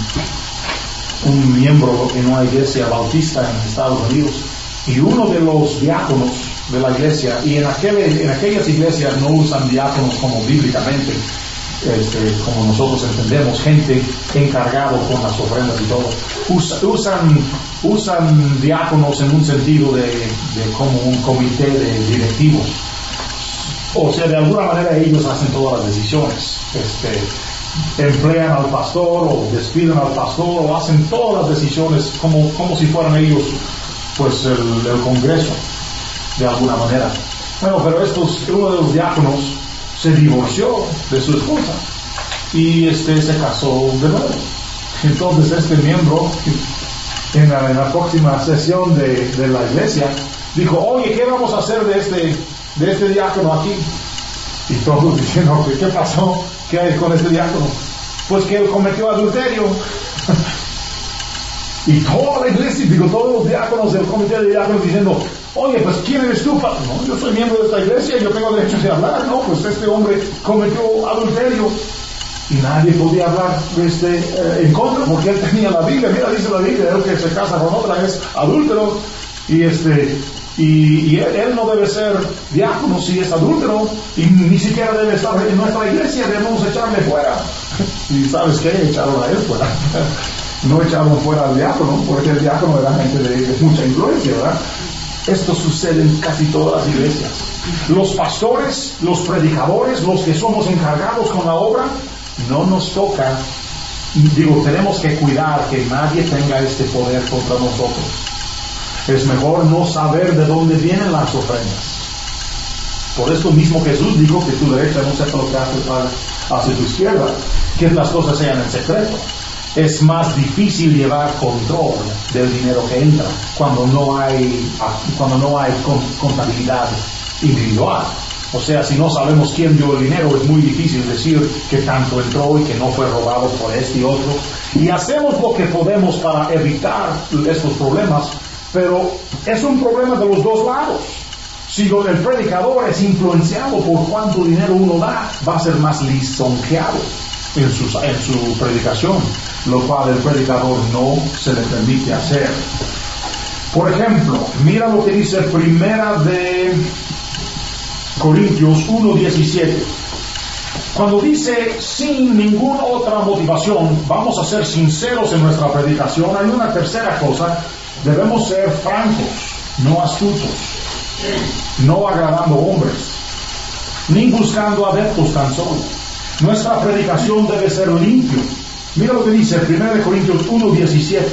un miembro en una iglesia bautista en Estados Unidos, y uno de los diáconos de la iglesia, y en, aquel, en aquellas iglesias no usan diáconos como bíblicamente, Este, como nosotros entendemos, gente encargado con las ofrendas y todo, Us, usan usan diáconos en un sentido de, de como un comité de directivos, o sea, de alguna manera ellos hacen todas las decisiones, este, emplean al pastor o despiden al pastor o hacen todas las decisiones como, como si fueran ellos pues el, el congreso de alguna manera. Bueno, pero estos, uno de los diáconos se divorció de su esposa y este se casó de nuevo. Entonces este miembro en la, en la próxima sesión de, de la iglesia dijo, oye, ¿qué vamos a hacer de este de este diácono aquí? Y todos diciendo, ¿qué pasó? ¿Qué hay con este diácono? Pues que él cometió adulterio. Y toda la iglesia, digo, todos los diáconos del comité de diáconos diciendo, oye, pues ¿quién eres tú? No, yo soy miembro de esta iglesia y yo tengo derecho de hablar. No, pues este hombre cometió adulterio. Y nadie podía hablar este, eh, en contra, porque él tenía la Biblia. Mira, dice la Biblia, el que se casa con otra es adúltero. Y este y, y él, él no debe ser diácono si es adúltero, y ni siquiera debe estar en nuestra iglesia, debemos echarle fuera. Y ¿sabes qué? Echaron a él fuera. No echaron fuera al diácono, porque el diácono era gente de, de mucha influencia, ¿verdad? Esto sucede en casi todas las iglesias. Los pastores, los predicadores, los que somos encargados con la obra, no nos toca, digo, tenemos que cuidar que nadie tenga este poder contra nosotros. Es mejor no saber de dónde vienen las ofrendas. Por esto mismo Jesús dijo que tu derecha no sepa lo que hace, para, hace tu izquierda, que las cosas sean en secreto. es más difícil llevar control del dinero que entra cuando no hay, cuando no hay contabilidad individual. O sea, si no sabemos quién dio el dinero, es muy difícil decir que tanto entró y que no fue robado por este y otro. Y hacemos lo que podemos para evitar estos problemas, pero es un problema de los dos lados. Si el predicador es influenciado por cuánto dinero uno da, va a ser más lisonjeado en su, en su predicación, lo cual el predicador no se le permite hacer. Por ejemplo, mira lo que dice Primera de Corintios uno diecisiete. Cuando dice sin ninguna otra motivación, vamos a ser sinceros en nuestra predicación, hay una tercera cosa: debemos ser francos, no astutos, no agradando hombres, ni buscando adeptos tan solo. Nuestra predicación debe ser limpio. Mira lo que dice Primera de Corintios uno diecisiete.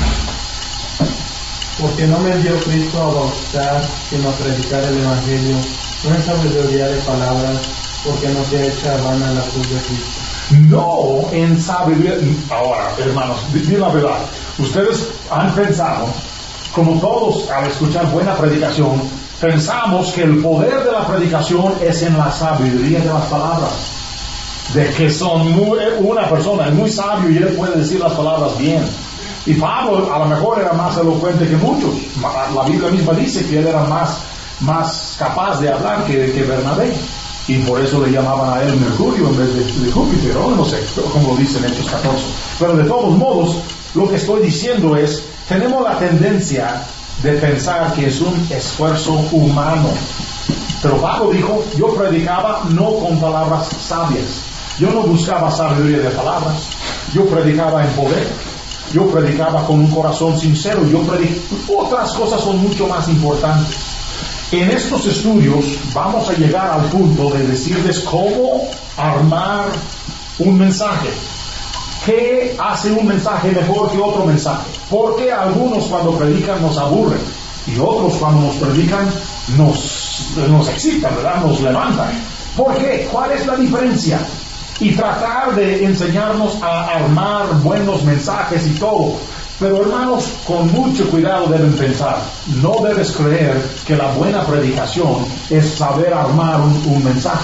Porque no me envió Cristo a bautizar, sino a predicar el Evangelio, no en sabiduría de palabras, porque no sea hecha vana la cruz de Cristo. No en sabiduría. Ahora, hermanos, di la verdad. Ustedes han pensado, como todos al escuchar buena predicación, pensamos que el poder de la predicación es en la sabiduría de las palabras. De que son muy, una persona es muy sabio y él puede decir las palabras bien. Y Pablo a lo mejor era más elocuente que muchos. La Biblia misma dice que él era más, más capaz de hablar que, que Bernabé. Y por eso le llamaban a él Mercurio en vez de, de Júpiter, o no sé, como lo dice en Hechos catorce. Pero de todos modos, lo que estoy diciendo es, tenemos la tendencia de pensar que es un esfuerzo humano. Pero Pablo dijo, yo predicaba no con palabras sabias. Yo no buscaba sabiduría de palabras. Yo predicaba en poder. Yo predicaba con un corazón sincero. Yo predicaba. Otras cosas son mucho más importantes. En estos estudios vamos a llegar al punto de decirles cómo armar un mensaje. ¿Qué hace un mensaje mejor que otro mensaje? Porque algunos cuando predican nos aburren y otros cuando nos predican nos, nos excitan, ¿verdad? Nos levantan. ¿Por qué? ¿Cuál es la diferencia? Y tratar de enseñarnos a armar buenos mensajes y todo. Pero hermanos, con mucho cuidado deben pensar. No debes creer que la buena predicación es saber armar un, un mensaje.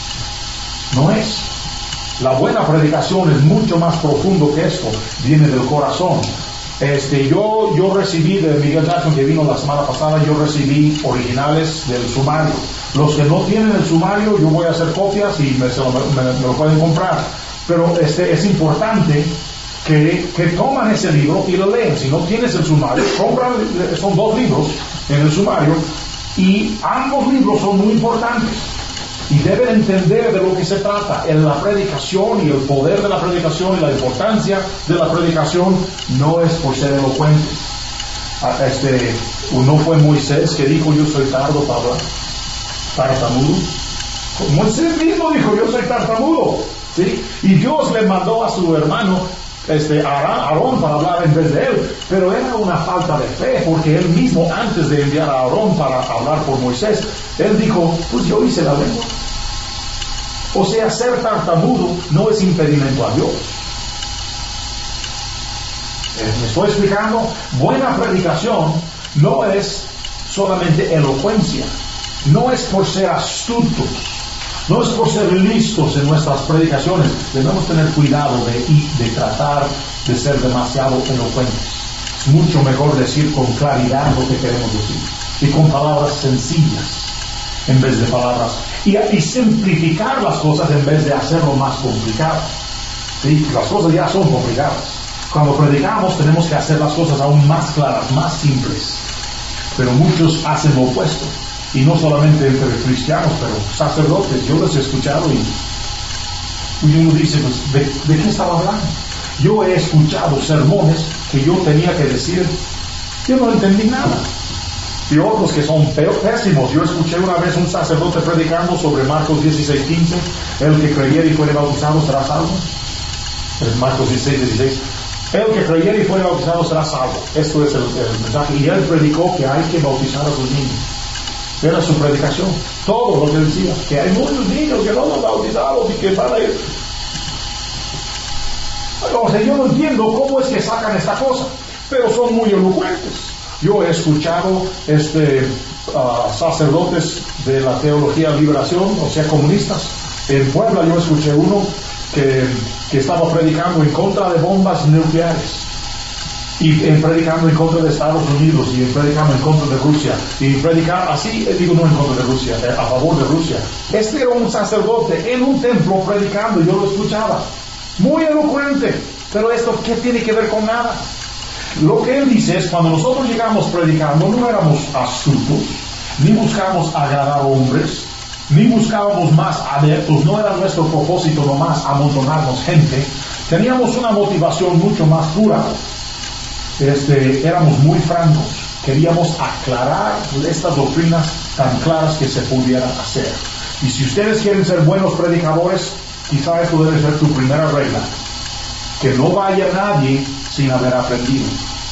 No es. La buena predicación es mucho más profundo que esto. Viene del corazón. Este, yo, yo recibí de Miguel Jackson, que vino la semana pasada, yo recibí originales del sumario. Los que no tienen el sumario, yo voy a hacer copias y me, se lo, me, me lo pueden comprar. Pero este, es importante que, que toman ese libro y lo leen. Si no tienes el sumario, compran, son dos libros en el sumario, y ambos libros son muy importantes. Y deben entender de lo que se trata en la predicación y el poder de la predicación y la importancia de la predicación. No es por ser elocuentes. Este, no fue Moisés que dijo yo soy tardo para hablar, tartamudo. Moisés mismo dijo yo soy tartamudo, ¿sí? Y Dios le mandó a su hermano este, Aarón para hablar en vez de él, pero era una falta de fe, porque él mismo antes de enviar a Aarón para hablar por Moisés, él dijo pues yo hice la lengua. O sea, ser tartamudo no es impedimento a Dios. ¿Me estoy explicando? Buena predicación no es solamente elocuencia, no es por ser astutos, no es por ser listos en nuestras predicaciones. Debemos tener cuidado de, de tratar de ser demasiado elocuentes. Es mucho mejor decir con claridad lo que queremos decir y con palabras sencillas en vez de palabras, y, y simplificar las cosas en vez de hacerlo más complicado. ¿Sí? Las cosas ya son complicadas. Cuando predicamos tenemos que hacer las cosas aún más claras, más simples. Pero muchos hacen lo opuesto. Y no solamente entre cristianos, pero sacerdotes. Yo los he escuchado y, y uno dice, pues, ¿de, ¿de qué estaba hablando? Yo he escuchado sermones que yo tenía que decir, yo no entendí nada. Y otros que son peor, pésimos. Yo escuché una vez un sacerdote predicando sobre Marcos dieciséis quince, el que creyere y fuere bautizado será salvo. Es Marcos dieciséis dieciséis. El que creyere y fuere bautizado será salvo. Esto es el, el mensaje. Y él predicó que hay que bautizar a sus niños. Era su predicación. Todo lo que decía. Que hay muchos niños que no son bautizados y que van a ir. o sea, yo no entiendo cómo es que sacan esta cosa, pero son muy elocuentes. Yo he escuchado este, uh, sacerdotes de la teología de liberación, o sea, comunistas. En Puebla yo escuché uno que, que estaba predicando en contra de bombas nucleares, y en predicando en contra de Estados Unidos, y en predicando en contra de Rusia, y predicar así, digo no en contra de Rusia, a favor de Rusia. Este era un sacerdote en un templo predicando, yo lo escuchaba, muy elocuente, pero esto ¿qué tiene que ver con nada? Lo que él dice es, cuando nosotros llegamos predicando, no éramos astutos, ni buscamos agradar a hombres, ni buscábamos más adeptos, no era nuestro propósito nomás amontonarnos gente, teníamos una motivación mucho más pura. Este, éramos muy francos, queríamos aclarar estas doctrinas tan claras que se pudieran hacer. Y si ustedes quieren ser buenos predicadores, quizá esto debe ser tu primera regla, que no vaya nadie sin haber aprendido,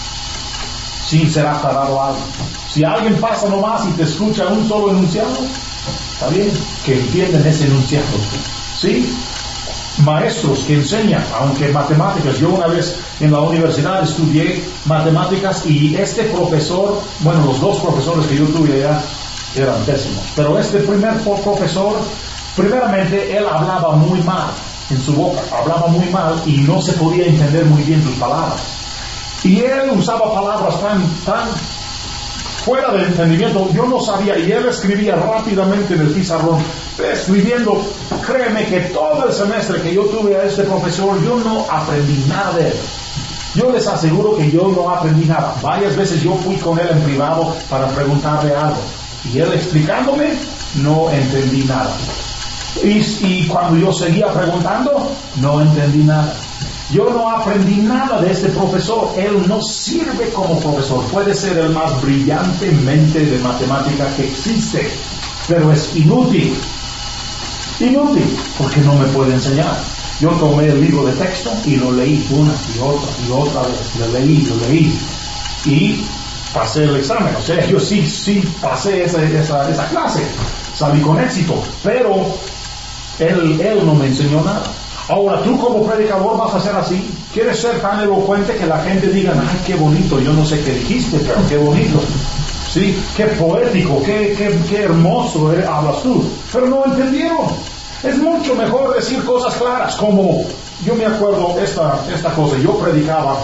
sin ser aclarado algo. Si alguien pasa nomás y te escucha un solo enunciado, está bien, que entienden ese enunciado, ¿sí? Maestros que enseñan, aunque matemáticas, yo una vez en la universidad estudié matemáticas y este profesor, bueno, los dos profesores que yo tuve allá eran pésimos, pero este primer profesor, primeramente él hablaba muy mal en su boca, hablaba muy mal y no se podía entender muy bien sus palabras, y él usaba palabras tan, tan fuera de entendimiento, yo no sabía, y él escribía rápidamente en el pizarrón, escribiendo, créeme que todo el semestre que yo tuve a este profesor, yo no aprendí nada de él. Yo les aseguro que yo no aprendí nada. Varias veces yo fui con él en privado para preguntarle algo, y él explicándome, no entendí nada. Y, y cuando yo seguía preguntando, no entendí nada. Yo no aprendí nada de este profesor. Él no sirve como profesor. Puede ser el más brillante mente de matemática que existe, pero es inútil. Inútil, porque no me puede enseñar. Yo tomé el libro de texto y lo leí una y otra y otra vez. Lo leí, lo leí. Y pasé el examen. O sea, yo sí, sí pasé esa, esa, esa clase. Salí con éxito. Pero él, él no me enseñó nada. Ahora, tú como predicador vas a ser así. ¿Quieres ser tan elocuente que la gente diga, ay, qué bonito, yo no sé qué dijiste, pero qué bonito? ¿Sí? Qué poético, qué, qué, qué hermoso hablas tú. Pero no entendieron. Es mucho mejor decir cosas claras, como, yo me acuerdo esta, esta cosa, yo predicaba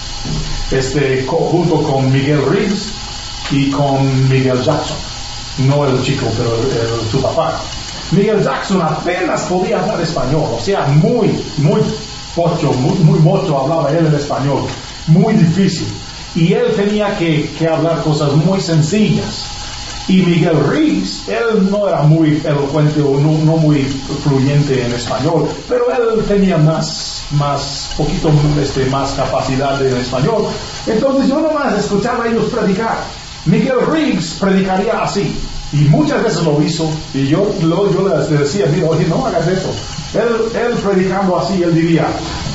este, co, junto con Miguel Riggs y con Miguel Jackson. No el chico, pero el, el, su papá. Miguel Jackson apenas podía hablar español, o sea, muy, muy pocho, muy, muy mocho hablaba él el español, muy difícil. Y él tenía que, que hablar cosas muy sencillas. Y Miguel Riggs, él no era muy elocuente o no, no muy fluyente en español, pero él tenía más, más, poquito este, más capacidad en español. Entonces yo nomás escuchaba a ellos predicar. Miguel Riggs predicaría así. Y muchas veces lo hizo, y yo, lo, yo le decía, mira, oye, no hagas eso. Él, él predicando así, él diría,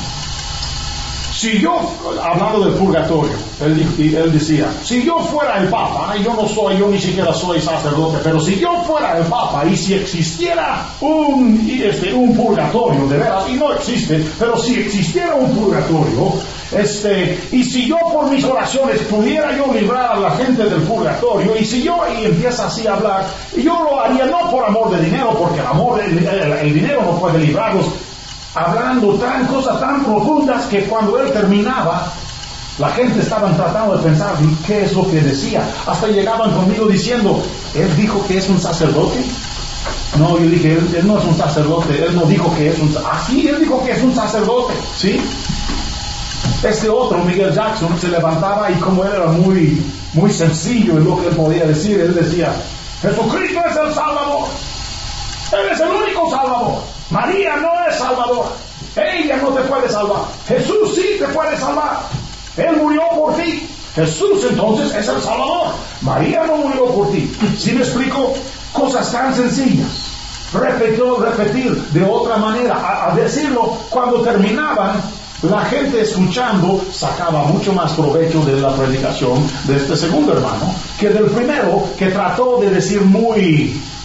si yo, hablando del purgatorio, él, él decía, si yo fuera el Papa, y yo no soy, yo ni siquiera soy sacerdote, pero si yo fuera el Papa, y si existiera un, este, un purgatorio, de veras, y no existe, pero si existiera un purgatorio, este, y si yo por mis oraciones pudiera yo librar a la gente del purgatorio, y si yo, y empieza así a hablar, y yo lo haría no por amor de dinero, porque el amor, el, el, el dinero no puede librarlos, hablando tan cosas tan profundas que cuando él terminaba, la gente estaba tratando de pensar qué es lo que decía. Hasta llegaban conmigo diciendo, ¿él dijo que es un sacerdote? No, yo dije, él, él no es un sacerdote, él no dijo que es un sacerdote. Ah, sí, él dijo que es un sacerdote, ¿sí? Este otro, Miguel Jackson, se levantaba y como él era muy, muy sencillo en lo que él podía decir, él decía, Jesucristo es el Salvador. Él es el único Salvador. María no es salvadora. Ella no te puede salvar. Jesús sí te puede salvar. Él murió por ti. Jesús entonces es el Salvador. María no murió por ti. ¿Sí me explico? Cosas tan sencillas. Repetir, repetir de otra manera. A, a decirlo, cuando terminaban, la gente escuchando sacaba mucho más provecho de la predicación de este segundo hermano que del primero, que trató de decir muy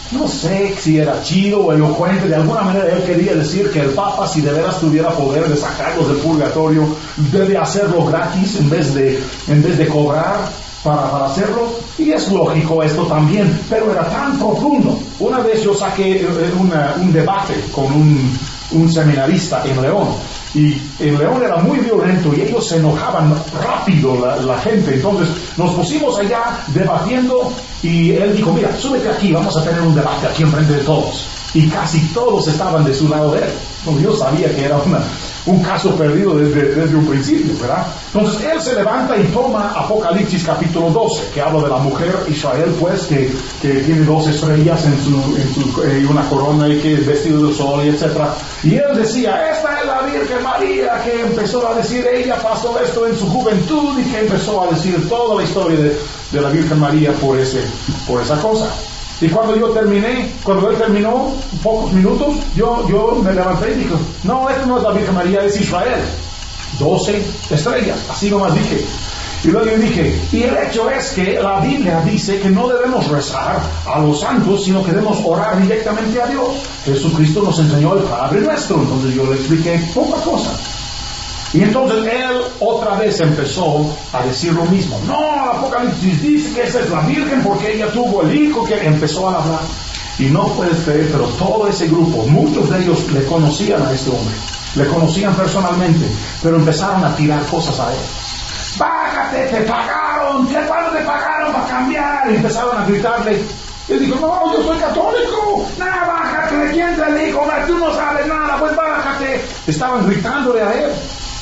no sé si era chido o elocuente, de alguna manera él quería decir que el Papa, si de veras tuviera poder de sacarlos del purgatorio, debe hacerlo gratis en vez de, en vez de cobrar para, para hacerlo. Y es lógico esto también, pero era tan profundo. Una vez yo saqué una, un debate con un, un seminarista en León, y en León era muy violento y ellos se enojaban rápido la, la gente. Entonces nos pusimos allá debatiendo y él dijo, mira, súbete aquí, vamos a tener un debate aquí enfrente de todos. Y casi todos estaban de su lado de él. Entonces yo sabía que era una, un caso perdido desde, desde un principio, ¿verdad? Entonces él se levanta y toma Apocalipsis capítulo doce, que habla de la mujer Israel, pues, que, que tiene dos estrellas en su, en su eh, una corona y que es vestido de sol, y etcétera. Y él decía, esta es la Virgen María, que empezó a decir, ella pasó esto en su juventud, y que empezó a decir toda la historia de, de la Virgen María por ese, por esa cosa. Y cuando yo terminé, cuando él terminó, pocos minutos, yo, yo me levanté y dije, no, esto no es la Virgen María, es Israel. Doce estrellas, así nomás dije. Y luego yo dije, y el hecho es que la Biblia dice que no debemos rezar a los santos, sino que debemos orar directamente a Dios. Jesucristo nos enseñó el Padre Nuestro. Entonces yo le expliqué poca cosa. Y entonces él otra vez empezó a decir lo mismo. No, el Apocalipsis dice que esa es la Virgen porque ella tuvo el hijo, que empezó a hablar. Y no puedes creer, pero todo ese grupo, muchos de ellos le conocían a este hombre, le conocían personalmente, pero empezaron a tirar cosas a él. Bájate, te pagaron, ¿qué cuándo te pagaron para cambiar? Y empezaron a gritarle. Y él dijo, no, yo soy católico. Nada, bájate, ¿quién te dijo? Tú no sabes nada, pues bájate. Estaban gritándole a él.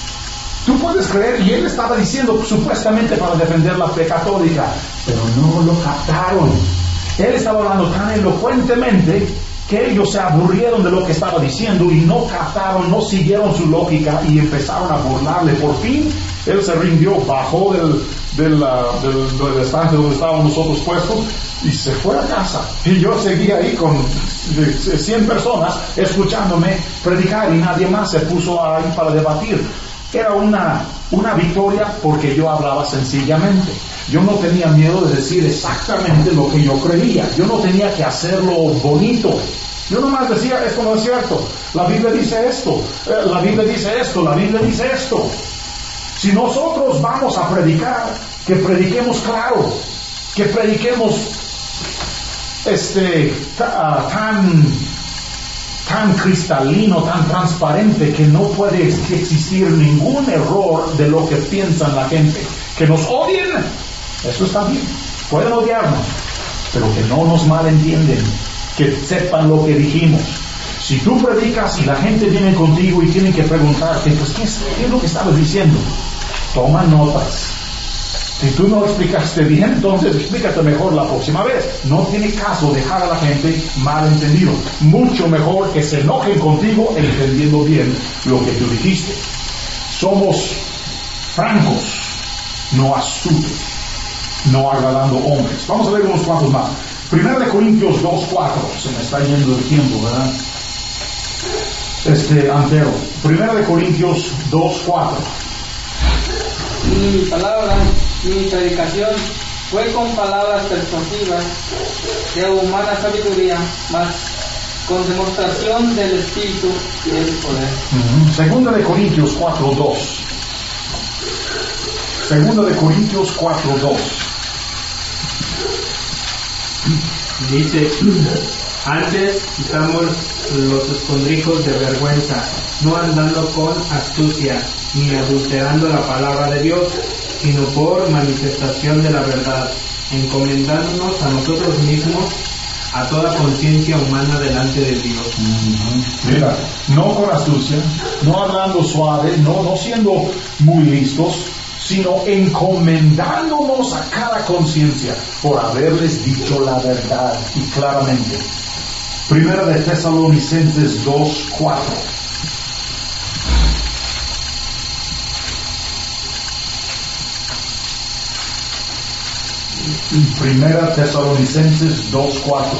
Tú puedes creer, y él estaba diciendo supuestamente para defender la fe católica, pero no lo captaron. Él estaba hablando tan elocuentemente que ellos se aburrieron de lo que estaba diciendo y no captaron, no siguieron su lógica y empezaron a burlarle. Por fin, él se rindió, bajó del, del, uh, del, del estante donde estábamos nosotros puestos y se fue a casa. Y yo seguía ahí con cien personas escuchándome predicar y nadie más se puso ahí para debatir. Era una, una victoria porque yo hablaba sencillamente. Yo no tenía miedo de decir exactamente lo que yo creía. Yo no tenía que hacerlo bonito. Yo nomás decía, esto no es cierto. La Biblia dice esto. Eh, la Biblia dice esto. La Biblia dice esto. Si nosotros vamos a predicar, que prediquemos claro. Que prediquemos este, ta, tan... tan cristalino, tan transparente, que no puede existir ningún error de lo que piensan la gente. Que nos odien, eso está bien, pueden odiarnos, pero que no nos malentienden, que sepan lo que dijimos. Si tú predicas y la gente viene contigo y tienen que preguntarte, pues ¿qué es, qué es lo que estabas diciendo? Toma notas. Si tú no explicaste bien, entonces explícate mejor la próxima vez. No tiene caso dejar a la gente malentendido. Mucho mejor que se enojen contigo entendiendo bien lo que tú dijiste. Somos francos, no astutos, no agradando hombres. Vamos a ver unos cuantos más. Primera de Corintios dos cuatro. Se me está yendo el tiempo, ¿verdad? Este, Antero. Primera de Corintios dos cuatro. Mi palabra, mi predicación fue con palabras persuasivas de humana sabiduría, mas con demostración del Espíritu y del poder. Uh-huh. Segunda de Corintios cuatro dos. Segunda de Corintios cuatro dos. Dice, antes quitamos los escondrijos de vergüenza, no andando con astucia, ni adulterando la palabra de Dios, sino por manifestación de la verdad, encomendándonos a nosotros mismos a toda conciencia humana delante de Dios. Uh-huh. Mira, no con astucia, no hablando suave, no, no siendo muy listos, sino encomendándonos a cada conciencia por haberles dicho la verdad y claramente. Primera de Tesalonicenses dos cuatro. Primera Tesalonicenses dos cuatro.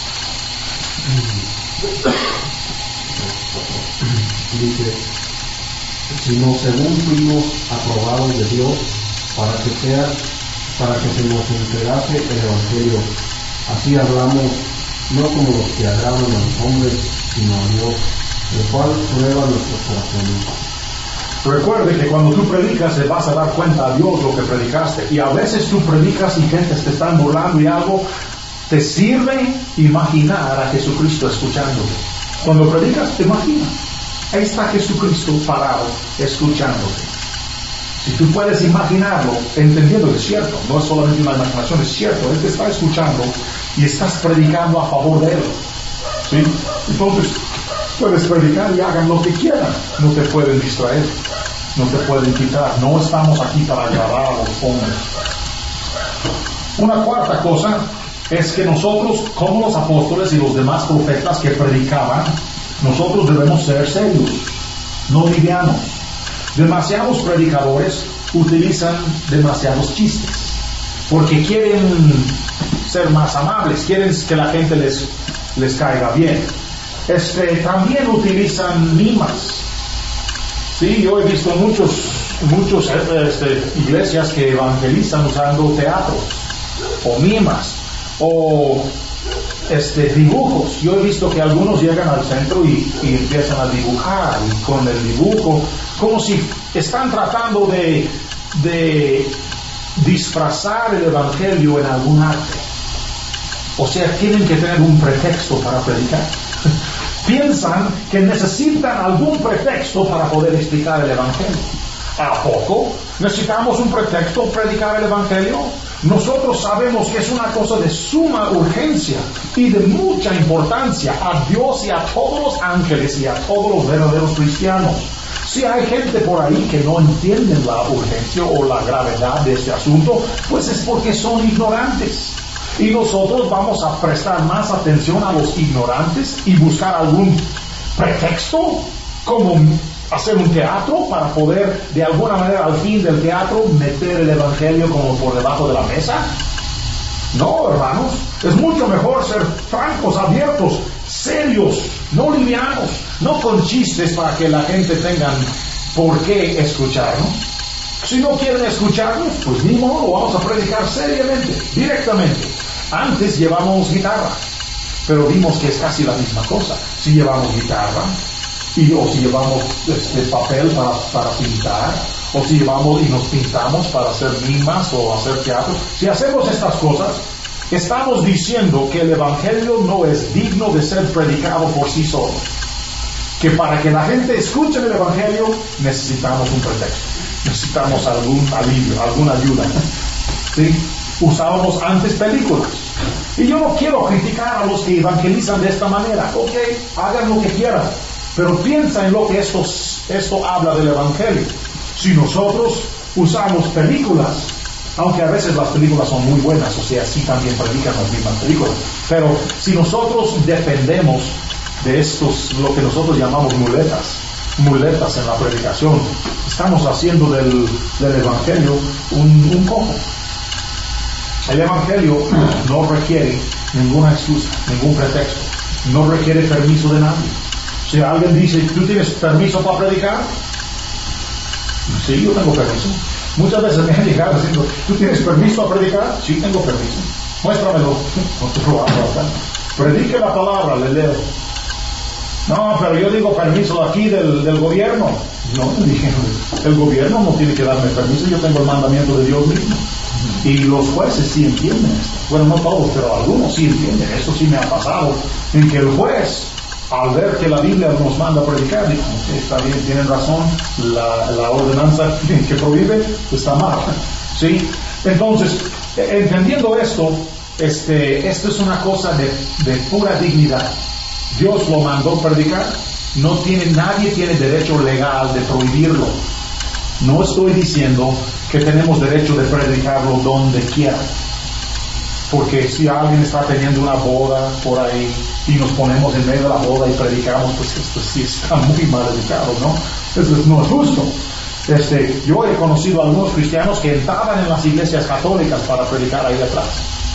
Dice, sino según fuimos aprobados de Dios para que sea, para que se nos entregase el Evangelio. Así hablamos no como los que agradan a los hombres, sino a Dios, el cual prueba nuestros corazones. Recuerde que cuando tú predicas le vas a dar cuenta a Dios lo que predicaste. Y a veces tú predicas y gente te está burlando y algo. Te sirve imaginar a Jesucristo escuchándote. Cuando predicas, te imaginas. Ahí está Jesucristo parado, escuchándote. Si tú puedes imaginarlo, entendiendo que es cierto, no es solamente una imaginación, es cierto, Él te está escuchando y estás predicando a favor de Él. ¿Sí? Entonces, puedes predicar y hagan lo que quieran. No te pueden distraer, no te pueden quitar. No estamos aquí para agradar a los hombres. Una cuarta cosa es que nosotros, como los apóstoles y los demás profetas que predicaban, nosotros debemos ser serios, no livianos. Demasiados predicadores utilizan demasiados chistes, porque quieren ser más amables, quieren que la gente les, les caiga bien. Este, también utilizan mimas. Sí, yo he visto muchos, muchos este, iglesias que evangelizan usando teatros, o mimas, o este, dibujos. Yo he visto que algunos llegan al centro y, y empiezan a dibujar, y con el dibujo, como si están tratando de, de disfrazar el evangelio en algún arte. O sea, tienen que tener un pretexto para predicar. Piensan que necesitan algún pretexto para poder explicar el evangelio. ¿A poco necesitamos un pretexto para predicar el evangelio? Nosotros sabemos que es una cosa de suma urgencia y de mucha importancia a Dios y a todos los ángeles y a todos los verdaderos cristianos. Si hay gente por ahí que no entienden la urgencia o la gravedad de este asunto, pues es porque son ignorantes. Y nosotros vamos a prestar más atención a los ignorantes y buscar algún pretexto, como hacer un teatro para poder de alguna manera al fin del teatro meter el evangelio como por debajo de la mesa. No, hermanos, es mucho mejor ser francos, abiertos, serios, no livianos, no con chistes para que la gente tenga por qué escucharnos. Si no quieren escucharnos, pues ni modo, vamos a predicar seriamente, directamente. Antes llevábamos guitarra, pero vimos que es casi la misma cosa. Si llevamos guitarra, y, o si llevamos este, papel para, para pintar, o si llevamos y nos pintamos para hacer mimas o hacer teatro, si hacemos estas cosas, estamos diciendo que el evangelio no es digno de ser predicado por sí solo. Que para que la gente escuche el evangelio necesitamos un pretexto, necesitamos algún alivio, alguna ayuda. ¿Sí? Usábamos antes películas. Y yo no quiero criticar a los que evangelizan de esta manera. Ok, hagan lo que quieran, pero piensa en lo que esto, esto habla del evangelio. Si nosotros usamos películas, aunque a veces las películas son muy buenas, o sea, sí también predican las mismas películas, pero si nosotros dependemos de estos, lo que nosotros llamamos muletas, muletas en la predicación, estamos haciendo del, del evangelio un, un cojo. El evangelio no requiere ninguna excusa, ningún pretexto, no requiere permiso de nadie. Si alguien dice, ¿tú tienes permiso para predicar? Sí, yo tengo permiso. Muchas veces me han llegado diciendo, ¿tú tienes permiso para predicar? Sí, tengo permiso. Muéstramelo. No te lo hago acá. Predique la palabra, le leo. No, pero yo digo permiso aquí del, del gobierno. No, dije, el gobierno no tiene que darme permiso, yo tengo el mandamiento de Dios mismo. Y los jueces sí entienden esto. Bueno, no todos, pero algunos sí entienden. Esto sí me ha pasado, en que el juez, al ver que la Biblia nos manda a predicar, dijo, está bien, tienen razón, la, la ordenanza que prohíbe está mal. ¿Sí? Entonces, entendiendo esto, este, esto es una cosa de, de pura dignidad. Dios lo mandó predicar, no tiene, nadie tiene derecho legal de prohibirlo. No estoy diciendo que tenemos derecho de predicarlo donde quiera, porque si alguien está teniendo una boda por ahí y nos ponemos en medio de la boda y predicamos, pues esto sí está muy mal educado, ¿no? Eso no es justo. Este, yo he conocido a algunos cristianos que entraban en las iglesias católicas para predicar ahí atrás.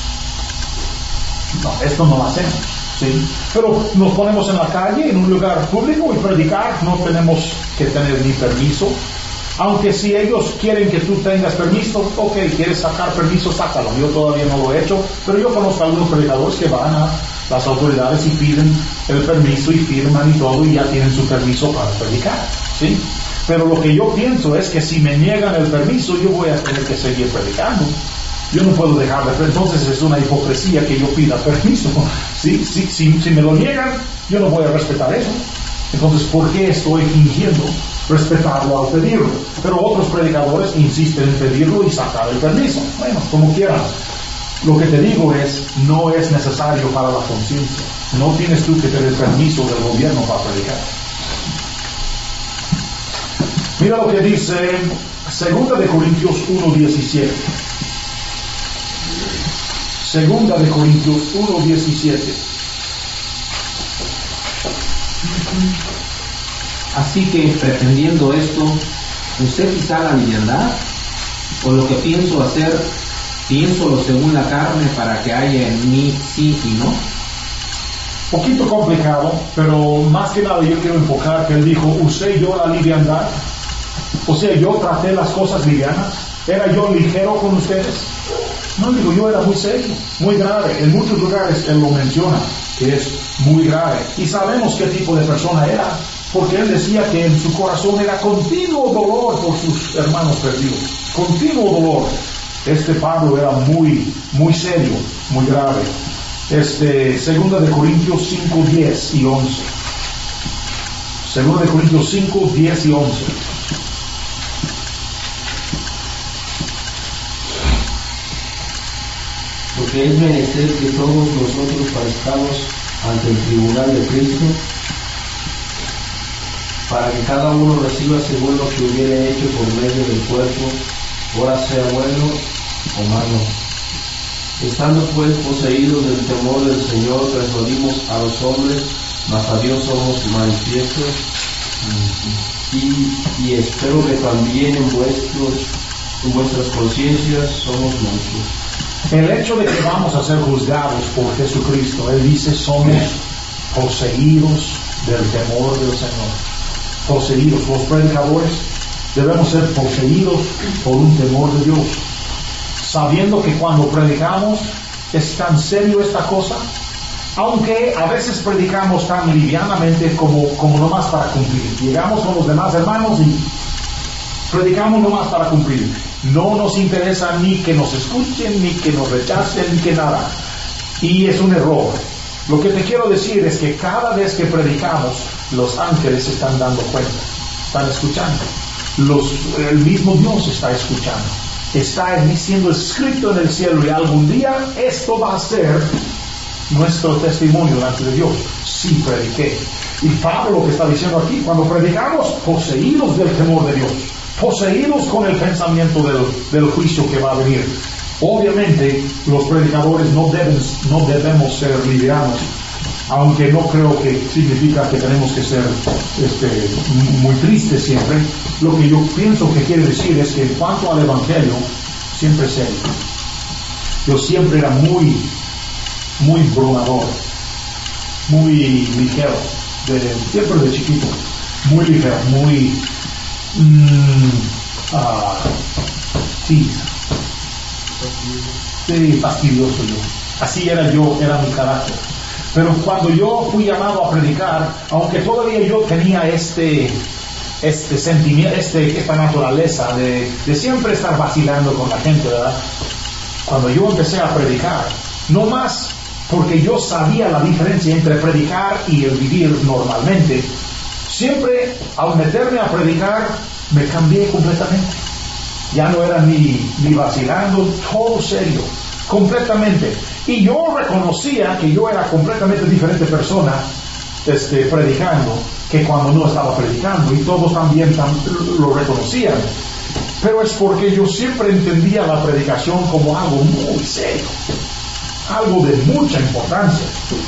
No, esto no lo hacemos, ¿sí? Pero nos ponemos en la calle, en un lugar público, y predicar, no tenemos que tener ni permiso. Aunque si ellos quieren que tú tengas permiso, ok, quieres sacar permiso, sácalo. Yo todavía no lo he hecho, pero yo conozco a algunos predicadores que van a las autoridades y piden el permiso y firman y todo y ya tienen su permiso para predicar, ¿sí? Pero lo que yo pienso es que si me niegan el permiso, yo voy a tener que seguir predicando. Yo no puedo dejar de, entonces es una hipocresía que yo pida permiso, ¿sí? Si, si, si me lo niegan, yo no voy a respetar eso. Entonces, ¿por qué estoy fingiendo respetarlo al pedirlo? Pero otros predicadores insisten en pedirlo y sacar el permiso. Bueno, como quieran. Lo que te digo es, no es necesario para la conciencia. No tienes tú que tener permiso del gobierno para predicar. Mira lo que dice Segunda de Corintios uno diecisiete. Segunda de Corintios uno diecisiete. Así que, pretendiendo esto, ¿usé quizá la liviandad? ¿O lo que pienso hacer, piénsolo según la carne para que haya en mí sí y no? Poquito complicado, pero más que nada yo quiero enfocar que él dijo, ¿usé yo la liviandad? O sea, yo traté las cosas livianas. ¿Era yo ligero con ustedes? No, digo, yo era muy serio, muy grave. En muchos lugares él lo menciona, que es muy grave. Y sabemos qué tipo de persona era, porque él decía que en su corazón era continuo dolor por sus hermanos perdidos. Continuo dolor. Este Pablo era muy, muy serio, muy grave. Este, Segunda de Corintios cinco, diez y once. Segunda de Corintios cinco, diez y once. Porque es menester que todos nosotros parezcamos ante el tribunal de Cristo, para que cada uno reciba según lo que hubiere hecho por medio del cuerpo, ora sea bueno o malo. Estando pues poseídos del temor del Señor, persuadimos a los hombres, mas a Dios somos manifiestos, y, y espero que también en vuestros en vuestras conciencias somos manifiestos. El hecho de que vamos a ser juzgados por Jesucristo, él dice, somos poseídos del temor del Señor. Poseídos. Los predicadores debemos ser poseídos por un temor de Dios, sabiendo que cuando predicamos es tan serio esta cosa, aunque a veces predicamos tan livianamente como, como nomás para cumplir. Llegamos con los demás hermanos y predicamos nomás para cumplir. No nos interesa ni que nos escuchen, ni que nos rechacen, ni que nada. Y es un error. Lo que te quiero decir es que cada vez que predicamos, los ángeles se están dando cuenta, están escuchando. Los, el mismo Dios está escuchando. Está siendo escrito en el cielo y algún día esto va a ser nuestro testimonio delante de Dios. Sí prediqué. Y Pablo lo que está diciendo aquí, cuando predicamos, poseídos del temor de Dios, poseídos con el pensamiento del, del juicio que va a venir. Obviamente los predicadores no, deben, no debemos ser livianos, aunque no creo que significa que tenemos que ser este, muy tristes siempre. Lo que yo pienso que quiere decir es que en cuanto al Evangelio, siempre serio. Yo siempre era muy, muy bromador, muy ligero, de, siempre de chiquito, muy ligero, muy... Mm, ah, sí, sí, fastidioso yo. Así era yo, era mi carácter. Pero cuando yo fui llamado a predicar, aunque todavía yo tenía este, este sentimiento, este, esta naturaleza de, de siempre estar vacilando con la gente, ¿verdad? Cuando yo empecé a predicar, no más porque yo sabía la diferencia entre predicar y el vivir normalmente, siempre al meterme a predicar me cambié completamente. Ya no era ni, ni vacilando, todo serio, completamente. Y yo reconocía que yo era completamente diferente persona este, predicando que cuando no estaba predicando, y todos también tam, lo reconocían. Pero es porque yo siempre entendía la predicación como algo muy serio, algo de mucha importancia.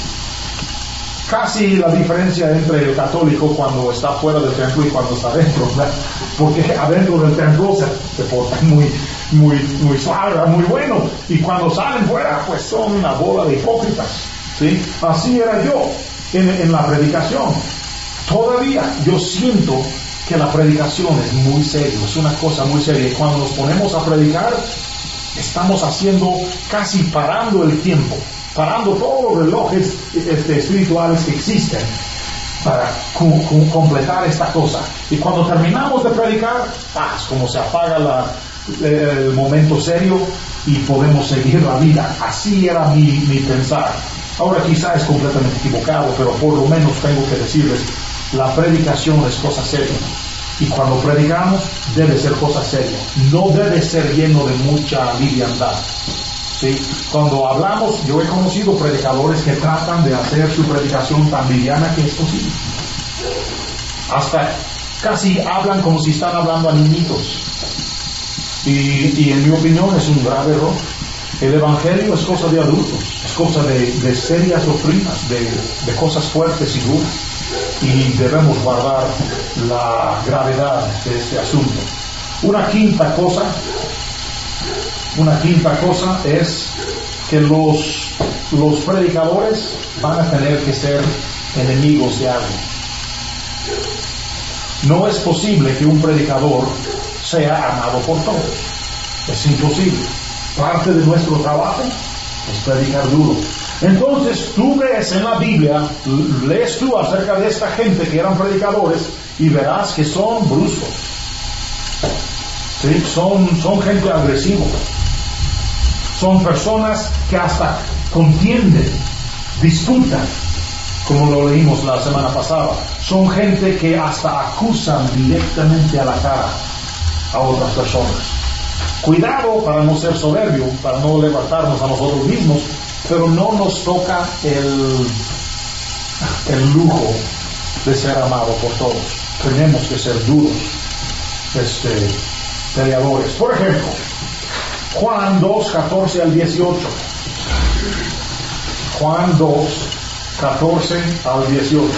Casi la diferencia entre el católico cuando está fuera del templo y cuando está adentro, ¿verdad? Porque adentro del templo se, se portan muy, muy, muy suave, muy bueno, y cuando salen fuera, pues son una bola de hipócritas, ¿sí? Así era yo en, en la predicación. Todavía yo siento que la predicación es muy seria, es una cosa muy seria, y cuando nos ponemos a predicar, estamos haciendo, casi parando el tiempo, parando todos los relojes este, espirituales que existen para cu- cu- completar esta cosa. Y cuando terminamos de predicar, paz, como se apaga la, el momento serio y podemos seguir la vida. Así era mi, mi pensar. Ahora quizá es completamente equivocado, pero por lo menos tengo que decirles, la predicación es cosa seria. Y cuando predicamos, debe ser cosa seria. No debe ser lleno de mucha liviandad. ¿Sí? Cuando hablamos, yo he conocido predicadores que tratan de hacer su predicación tan liviana que es posible. Hasta casi hablan como si están hablando a niñitos. Y, y en mi opinión es un grave error. El Evangelio es cosa de adultos, es cosa de, de serias doctrinas, de, de cosas fuertes y duras. Y debemos guardar la gravedad de este asunto. Una quinta cosa, una quinta cosa es que los, los predicadores van a tener que ser enemigos de alguien. No es posible que un predicador sea amado por todos. Es imposible. Parte de nuestro trabajo es predicar duro. Entonces tú ves en la Biblia, lees tú acerca de esta gente que eran predicadores y verás que son bruscos. ¿Sí? Son, son gente agresiva. Son personas que hasta contienden, disputan, como lo leímos la semana pasada. Son gente que hasta acusan directamente a la cara a otras personas. Cuidado para no ser soberbio, para no levantarnos a nosotros mismos, pero no nos toca el, el lujo de ser amado por todos. Tenemos que ser duros, este, peleadores. Por ejemplo, Juan dos, catorce al dieciocho. Juan dos, catorce al dieciocho.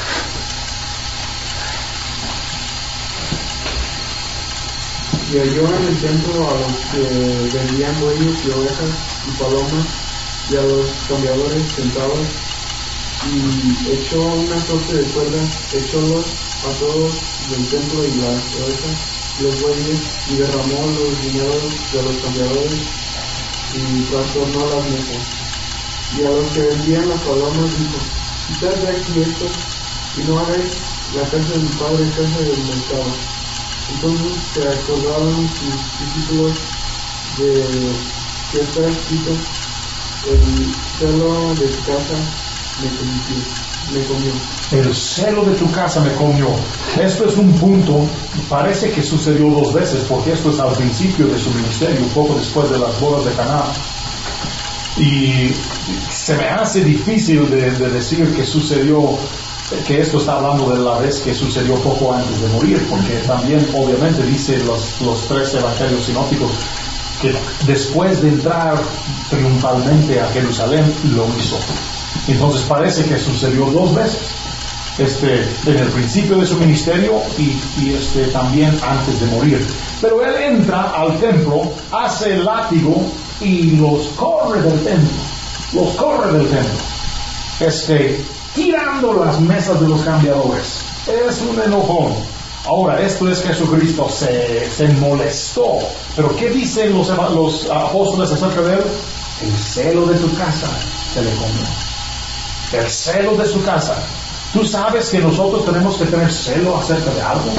Y halló en el templo a los que vendían bueyes y ovejas y palomas, y a los cambiadores sentados, y echó una suerte de cuerdas, echólos a todos del templo y las ovejas y los bueyes, y derramó los dineros de los cambiadores, y trastornó las mesas. Y a los que vendían las palomas dijo: quitad de aquí esto, y no hagáis la casa de mi padre casa del mercado. Entonces se acordaron sus discípulos de que está escrito: el celo de tu casa me comió, me comió. El celo de tu casa me comió. Esto es un punto, parece que sucedió dos veces, porque esto es al principio de su ministerio, un poco después de las bodas de Caná. Y se me hace difícil de, de decir que sucedió, que esto está hablando de la vez que sucedió poco antes de morir, porque también obviamente dice los, los tres evangelios sinópticos que después de entrar triunfalmente a Jerusalén lo hizo. Entonces parece que sucedió dos veces, este, en el principio de su ministerio y, y este, también antes de morir. Pero él entra al templo, hace el látigo y los corre del templo, los corre del templo, este, tirando las mesas de los cambiadores. Es un enojón. Ahora, esto es Jesucristo, se, se molestó. Pero ¿qué dicen los, los apóstoles acerca de él? El celo de tu casa se le comió. El celo de su casa. ¿Tú sabes que nosotros tenemos que tener celo acerca de algo?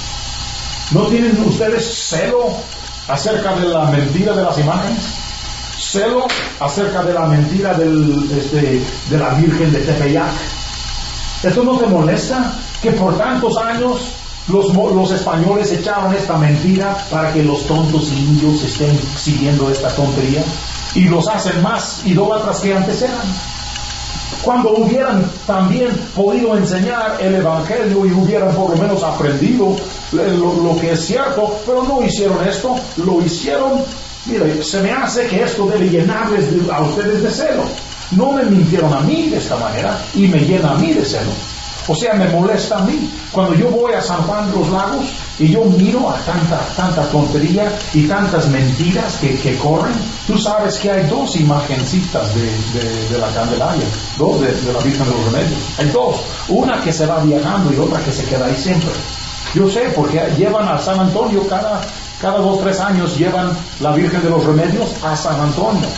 ¿No tienen ustedes celo acerca de la mentira de las imágenes? ¿Celo acerca de la mentira del, este, de la Virgen de Tepeyac? ¿Esto no te molesta? Que por tantos años los, los españoles echaban esta mentira para que los tontos indios estén siguiendo esta tontería y los hacen más idólatras que antes eran. Cuando hubieran también podido enseñar el Evangelio y hubieran por lo menos aprendido lo, lo que es cierto, pero no hicieron esto, lo hicieron. Mira, se me hace que esto debe llenarles de, a ustedes de celo. No me mintieron a mí de esta manera y me llena a mí de celo. O sea, me molesta a mí. Cuando yo voy a San Juan de los Lagos y yo miro a tanta, tanta tontería y tantas mentiras que, que corren, tú sabes que hay dos imagencitas de, de, de la Candelaria, dos de, de la Virgen de los Remedios. Hay dos, una que se va viajando y otra que se queda ahí siempre. Yo sé, porque llevan a San Antonio cada, cada dos, tres años, llevan la Virgen de los Remedios a San Antonio.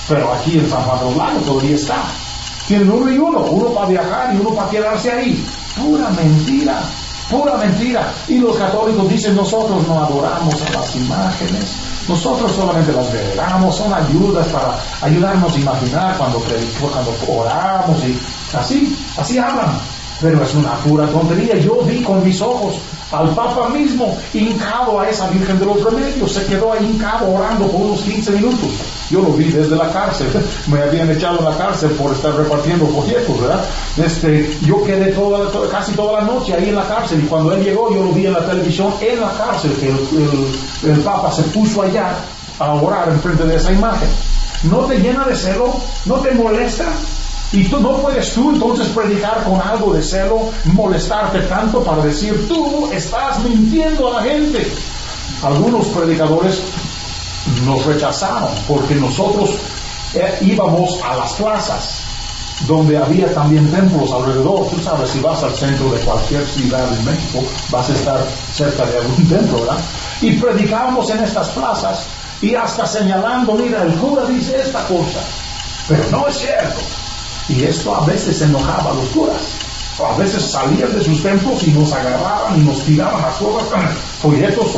pero aquí en San Juan de los Lagos todavía está. Tienen uno y uno, uno para viajar y uno para quedarse ahí. Pura mentira, pura mentira. Y los católicos dicen, nosotros no adoramos a las imágenes, nosotros solamente las veneramos, son ayudas para ayudarnos a imaginar cuando predicamos, cuando oramos, y así, así hablan. Pero es una pura tontería. Yo vi con mis ojos al Papa mismo hincado a esa Virgen de los Remedios. Se quedó ahí hincado orando por unos quince minutos. Yo lo vi desde la cárcel. Me habían echado en la cárcel por estar repartiendo folletos, ¿verdad? Este, yo quedé toda, toda, casi toda la noche ahí en la cárcel, y cuando él llegó yo lo vi en la televisión en la cárcel, que el, el, el Papa se puso allá a orar enfrente de esa imagen. ¿No te llena de celo? ¿No te molesta? Y tú no puedes tú entonces predicar con algo de celo, molestarte tanto para decir, tú estás mintiendo a la gente. Algunos predicadores nos rechazaron porque nosotros eh, íbamos a las plazas donde había también templos alrededor. Tú sabes, si vas al centro de cualquier ciudad en México, vas a estar cerca de algún templo, ¿verdad? Y predicábamos en estas plazas y hasta señalando, mira, el cura dice esta cosa, pero no es cierto. Y esto a veces enojaba a los curas. A veces salían de sus templos y nos agarraban y nos tiraban las cosas, folletos.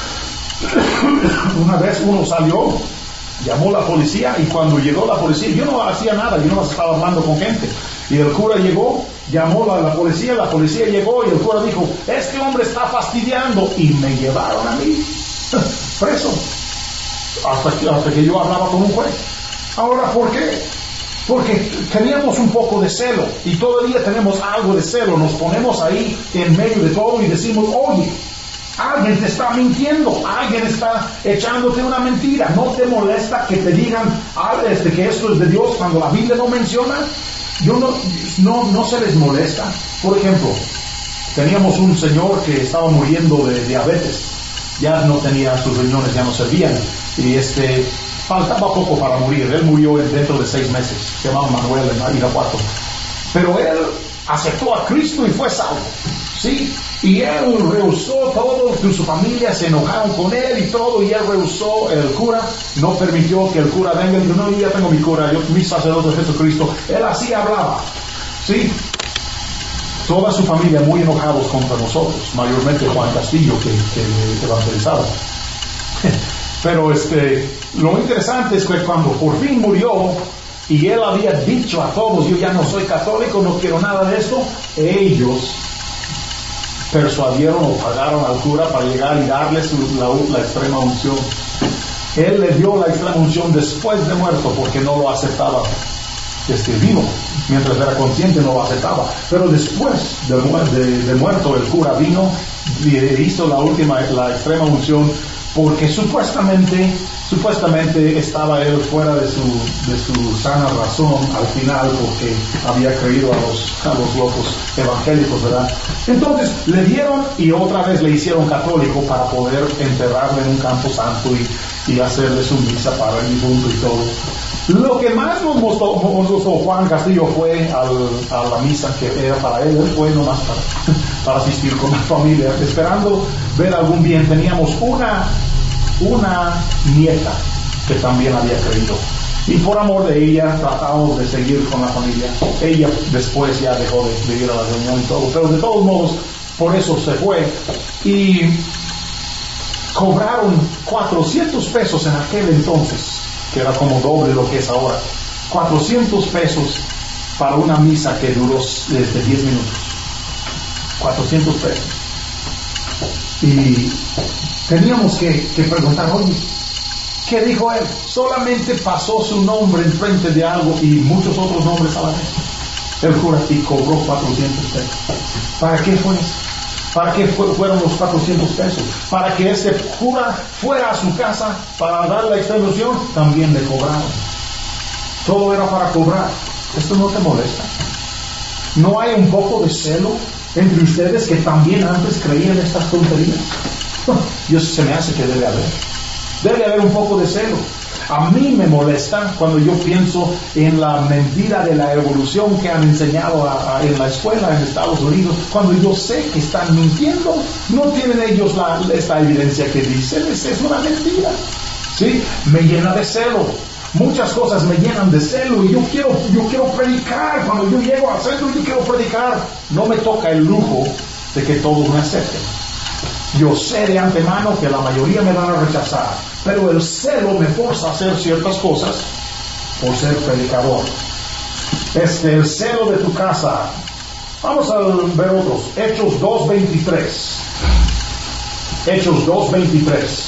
Una vez uno salió, llamó a la policía, y cuando llegó la policía, yo no hacía nada, yo no estaba hablando con gente. Y el cura llegó, llamó a la policía, la policía llegó y el cura dijo, este hombre está fastidiando, y me llevaron a mí preso hasta que, hasta que yo hablaba con un juez. Ahora, ¿por qué? Porque teníamos un poco de celo, y todavía tenemos algo de celo. Nos ponemos ahí en medio de todo y decimos, oye, alguien te está mintiendo, alguien está echándote una mentira. ¿No te molesta que te digan ah, este, que esto es de Dios cuando la Biblia no menciona? Yo no, no, no se les molesta. Por ejemplo, teníamos un señor que estaba muriendo de diabetes, ya no tenía, sus riñones ya no servían, y este faltaba poco para morir. Él murió dentro de seis meses. Se llamaba Manuel en Irapuato. Pero él aceptó a Cristo y fue salvo, ¿sí? Y él rehusó todo, su familia se enojaron con él y todo, y él rehusó. El cura no permitió que el cura venga y dijo, no, yo ya tengo mi cura, yo, mi sacerdote es Jesucristo. Él así hablaba, ¿sí? Toda su familia muy enojados contra nosotros, mayormente Juan Castillo, que, que evangelizaba. Pero este, lo interesante es que cuando por fin murió y él había dicho a todos, yo ya no soy católico, no quiero nada de esto, ellos persuadieron o pagaron al cura para llegar y darles la, la extrema unción. Él le dio la extrema unción después de muerto, porque no lo aceptaba este, vivo. Mientras era consciente no lo aceptaba, pero después de, de, de muerto el cura vino y hizo la última, la extrema unción, porque supuestamente supuestamente estaba él fuera de su de su sana razón al final, porque había creído a los a los locos evangélicos, ¿verdad? Entonces le dieron y otra vez le hicieron católico para poder enterrarle en un campo santo y, y hacerle su misa para el difunto y todo. Lo que más nos mostró, mostró Juan Castillo fue al, a la misa que era para él. Él fue nomás para, para asistir con la familia, esperando ver algún bien. Teníamos una, una nieta que también había creído, y por amor de ella tratábamos de seguir con la familia. Ella después ya dejó de, de ir a la reunión y todo, pero de todos modos por eso se fue. Y cobraron cuatrocientos pesos en aquel entonces, que era como doble lo que es ahora, cuatrocientos pesos para una misa que duró desde diez minutos, cuatrocientos pesos. Y teníamos que, que preguntar, oye, ¿qué dijo él? Solamente pasó su nombre enfrente de algo y muchos otros nombres a la vez. El cura sí cobró cuatrocientos pesos. ¿Para qué fue eso? ¿Para qué fueron los cuatrocientos pesos? Para que ese cura fuera a su casa para dar la extremaunción, también le cobraron. Todo era para cobrar. ¿Esto no te molesta? ¿No hay un poco de celo entre ustedes que también antes creían estas tonterías? Dios, se me hace que debe haber. Debe haber un poco de celo. A mí me molesta cuando yo pienso en la mentira de la evolución que han enseñado a, a, en la escuela en Estados Unidos, cuando yo sé que están mintiendo. No tienen ellos la, esta evidencia que dicen, es, es una mentira. ¿Sí? Me llena de celo. muchas cosas me llenan de celo y yo quiero, yo quiero predicar. Cuando yo llego al centro, yo quiero predicar. No me toca el lujo de que todos me acepten. Yo sé de antemano que la mayoría me van a rechazar, pero el celo me forza a hacer ciertas cosas por ser predicador. Este, el celo de tu casa. Vamos a ver otros. Hechos dos veintitrés. Hechos dos veintitrés.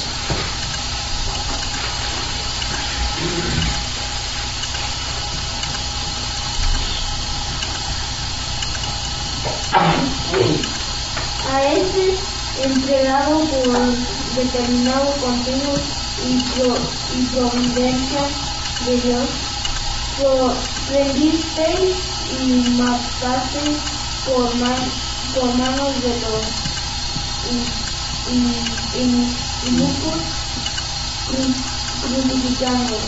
A este entregado por determinado continuo y, pro, y providencia de Dios, pro, prendisteis y matasteis por, man, por manos de los inicuos, crucificándolos.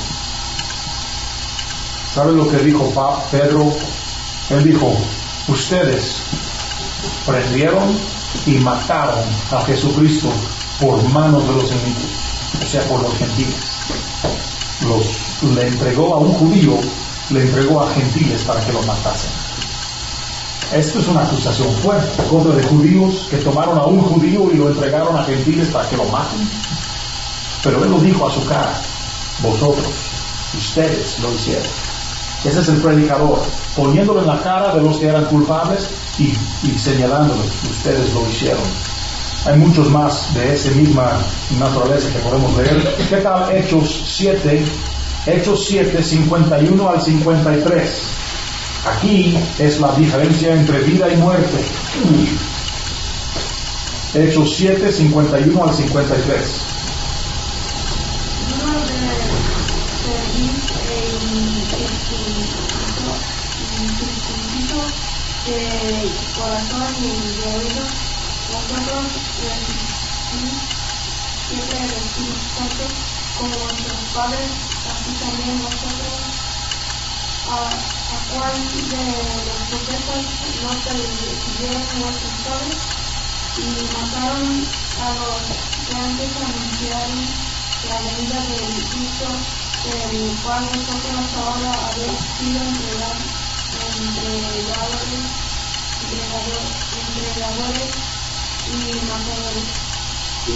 ¿Sabe lo que dijo Pedro? Él dijo, ustedes prendieron y mataron a Jesucristo por manos de los inicuos, o sea, por los gentiles. Los, le entregó a un judío, le entregó a gentiles para que lo matasen. Esto es una acusación fuerte contra de judíos que tomaron a un judío y lo entregaron a gentiles para que lo maten. Pero él lo dijo a su cara, vosotros, ustedes lo hicieron. Ese es el predicador, poniéndolo en la cara de los que eran culpables y, y señalándolos, ustedes lo hicieron. Hay muchos más de esa misma naturaleza que podemos leer. ¿Qué tal Hechos siete? Hechos siete, cincuenta y uno al cincuenta y tres. Aquí es la diferencia entre vida y muerte. Hechos siete, cincuenta y uno al cincuenta y tres. De corazón y de oído, vosotros siempre recibís tanto como vuestros padres, así también vosotros, a, a cuál de los profetas no te recibieron vuestros padres, y mataron a los que antes anunciaron la venida del Cristo, del cual vosotros ahora habéis sido entregados. Entregadores, entregadores, entregadores y matadores, y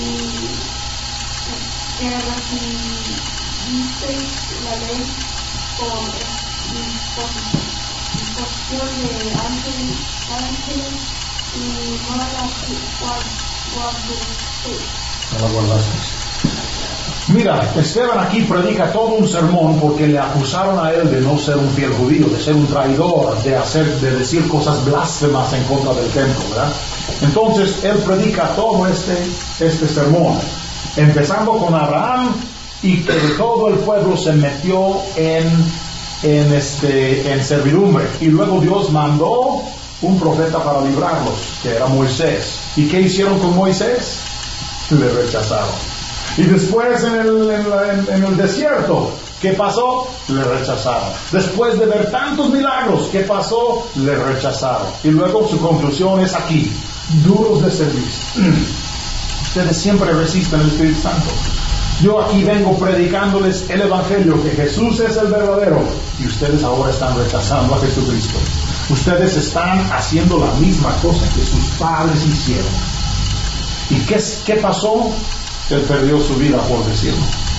que recibisteis la ley por disposición, disposición de ángeles, ángeles y no la guardasteis. No la guardasteis. Mira, Esteban aquí predica todo un sermón porque le acusaron a él de no ser un fiel judío, de ser un traidor, de hacer, de decir cosas blasfemas en contra del templo, ¿verdad? Entonces él predica todo este, este sermón, empezando con Abraham y que todo el pueblo se metió en, en, este, en servidumbre, y luego Dios mandó un profeta para librarlos, que era Moisés. ¿Y qué hicieron con Moisés? Le rechazaron. Y después en el, en, la, en, en el desierto, ¿qué pasó? Le rechazaron. Después de ver tantos milagros, ¿qué pasó? Le rechazaron. Y luego su conclusión es aquí, duros de servicio. Ustedes siempre resisten al Espíritu Santo. Yo aquí vengo predicándoles el Evangelio, que Jesús es el verdadero, y ustedes ahora están rechazando a Jesucristo. Ustedes están haciendo la misma cosa que sus padres hicieron. ¿Y qué, qué pasó? Él perdió su vida por decirlo.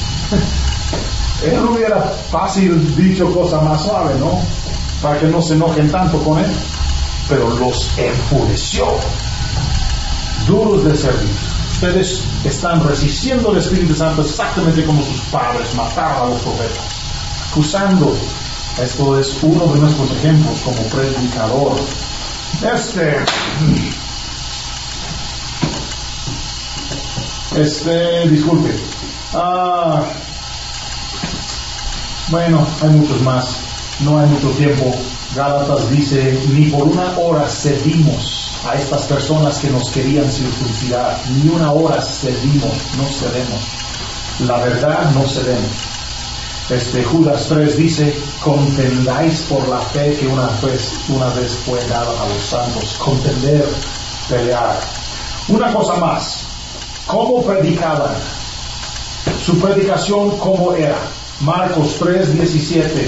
Él hubiera fácil dicho cosas más suaves, ¿no? Para que no se enojen tanto con él. Pero los enfureció. Duros de servicio. Ustedes están resistiendo al Espíritu Santo exactamente como sus padres mataron a los profetas. Acusando. Esto es uno de nuestros ejemplos como predicador. Este... Este, disculpe. Ah, bueno, hay muchos más. No hay mucho tiempo. Gálatas dice, ni por una hora cedimos a estas personas que nos querían circuncidar. Ni una hora cedimos, no cedemos. La verdad no cedemos. Este, Judas tres dice, contendáis por la fe que una vez, una vez fue dada a los santos. Contender, pelear. Una cosa más. ¿Cómo predicaban? Su predicación, ¿cómo era? Marcos tres diecisiete.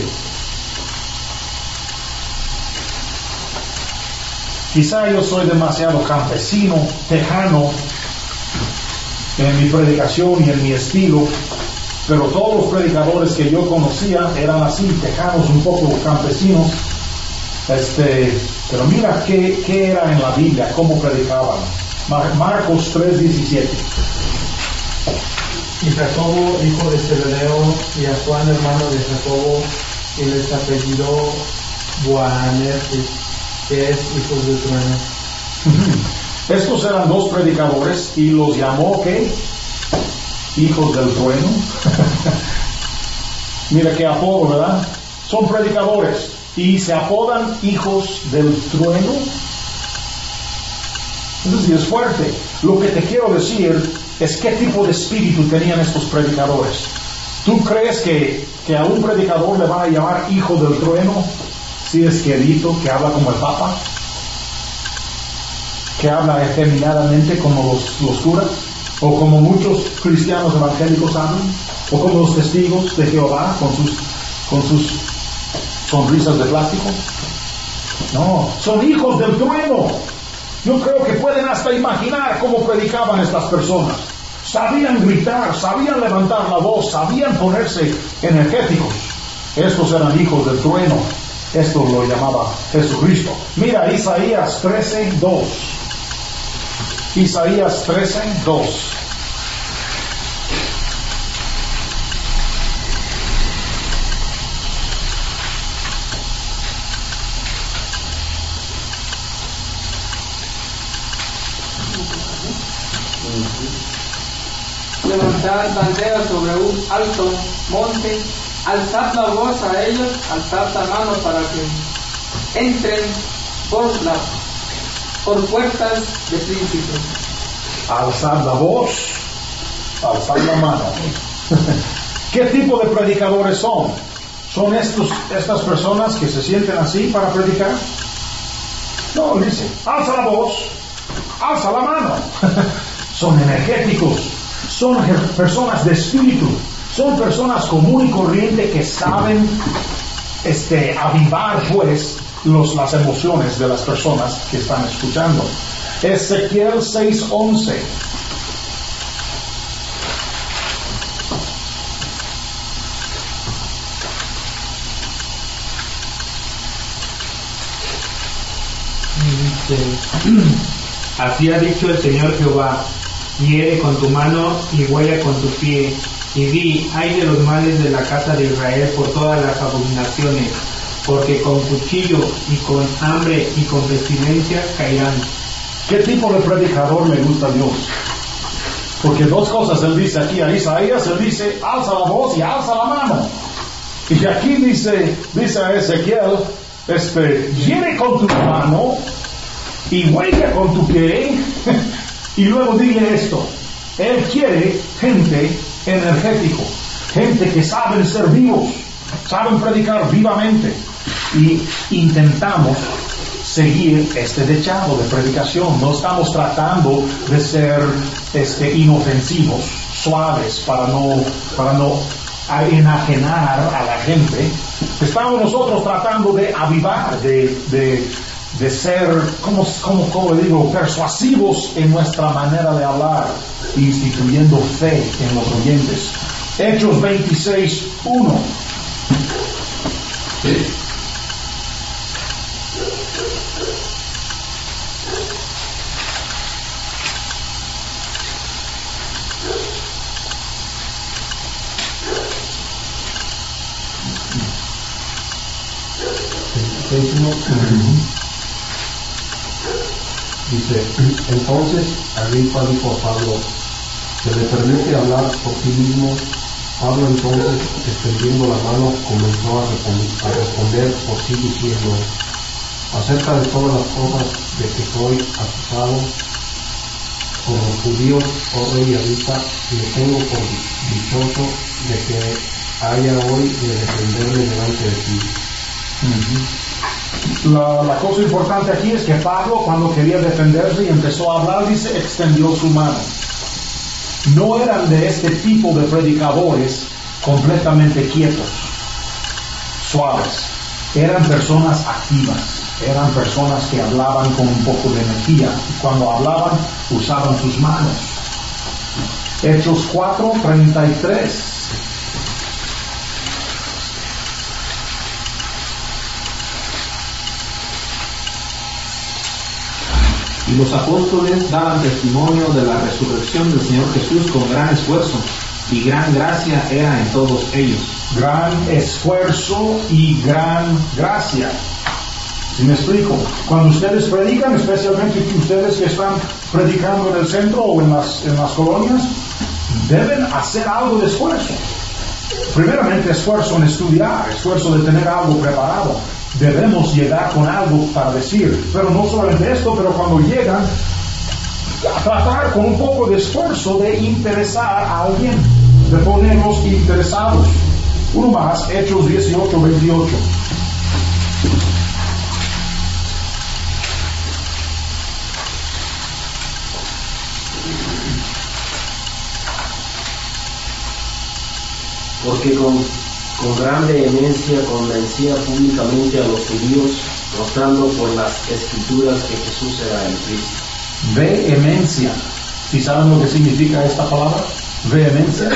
Quizá yo soy demasiado campesino, tejano en mi predicación y en mi estilo, pero todos los predicadores que yo conocía eran así, tejanos, un poco campesinos. Este, pero mira qué, qué era en la Biblia, cómo predicaban. Mar- Marcos tres diecisiete. Y Jacobo, hijo de Zebedeo, y a Juan, hermano de Jacobo, y les apellidó Boanerges, que es hijos de trueno. Estos eran dos predicadores y los llamó, ¿qué? Hijos del trueno. Mira qué apodo, ¿verdad? Son predicadores y se apodan hijos del trueno. Entonces es fuerte. Lo que te quiero decir es qué tipo de espíritu tenían estos predicadores. ¿Tú crees que, que a un predicador le van a llamar hijo del trueno si es querido, que habla como el Papa, que habla efeminadamente como los, los curas, o como muchos cristianos evangélicos hablan, o como los testigos de Jehová con sus, con sus sonrisas de plástico? No, son hijos del trueno. Yo creo que pueden hasta imaginar cómo predicaban estas personas. Sabían gritar, sabían levantar la voz, sabían ponerse energéticos. Estos eran hijos del trueno. Esto lo llamaba Jesucristo. Mira Isaías trece dos. Isaías trece dos. Levantad bandera sobre un alto monte, alzad la voz a ellos, alzad la mano para que entren por las por puertas de príncipes. Alzad la voz, alzad la mano. ¿Qué tipo de predicadores son? ¿Son estos, estas personas que se sienten así para predicar? No, dice, alza la voz, alza la mano. Son energéticos, son personas de espíritu, son personas común y corriente que saben este, avivar pues los, las emociones de las personas que están escuchando. Ezequiel seis once. Así ha dicho el Señor Jehová: hiere con tu mano y huele con tu pie, y di, ay de los males de la casa de Israel por todas las abominaciones, porque con cuchillo y con hambre y con pestilencia caerán. ¿Qué tipo de predicador le gusta a Dios? Porque dos cosas él dice aquí a Isaías, él dice, alza la voz y alza la mano. Y aquí dice, dice a Ezequiel, este, hiere con tu mano y huele con tu pie. Y luego dile esto, él quiere gente energético, gente que saben ser vivos, saben predicar vivamente. Y intentamos seguir este dechado de predicación. No estamos tratando de ser este, inofensivos, suaves, para no, para no enajenar a la gente. Estamos nosotros tratando de avivar, de, de, de ser, como, como, como digo, persuasivos en nuestra manera de hablar, instituyendo fe en los oyentes. Hechos veintiséis uno. Dice, entonces Agripa dijo a Pablo, ¿se le permite hablar por sí mismo? Pablo entonces, extendiendo la mano, comenzó a responder, a responder por sí diciendo, acerca de todas las cosas de que soy acusado por los judíos, oh rey Agripa, me tengo por dichoso de que haya hoy de defenderme delante de ti. Uh-huh. La, la cosa importante aquí es que Pablo, cuando quería defenderse y empezó a hablar, dice, extendió su mano. No eran de este tipo de predicadores completamente quietos, suaves. Eran personas activas, eran personas que hablaban con un poco de energía, y cuando hablaban usaban sus manos. Hechos cuatro, treinta y tres. Y los apóstoles daban testimonio de la resurrección del Señor Jesús con gran esfuerzo, y gran gracia era en todos ellos. Gran esfuerzo y gran gracia. ¿Sí me explico? Cuando ustedes predican, especialmente ustedes que están predicando en el centro o en las, en las colonias, deben hacer algo de esfuerzo. Primeramente, esfuerzo en estudiar, esfuerzo de tener algo preparado. Debemos llegar con algo para decir, pero no solamente esto, pero cuando llegan, a tratar con un poco de esfuerzo de interesar a alguien, de ponernos interesados. Uno más, Hechos dieciocho, veintiocho. Porque con, con gran vehemencia convencía públicamente a los judíos, mostrando por las escrituras que Jesús era el Cristo. Vehemencia. ¿Sí saben lo que significa esta palabra? Vehemencia.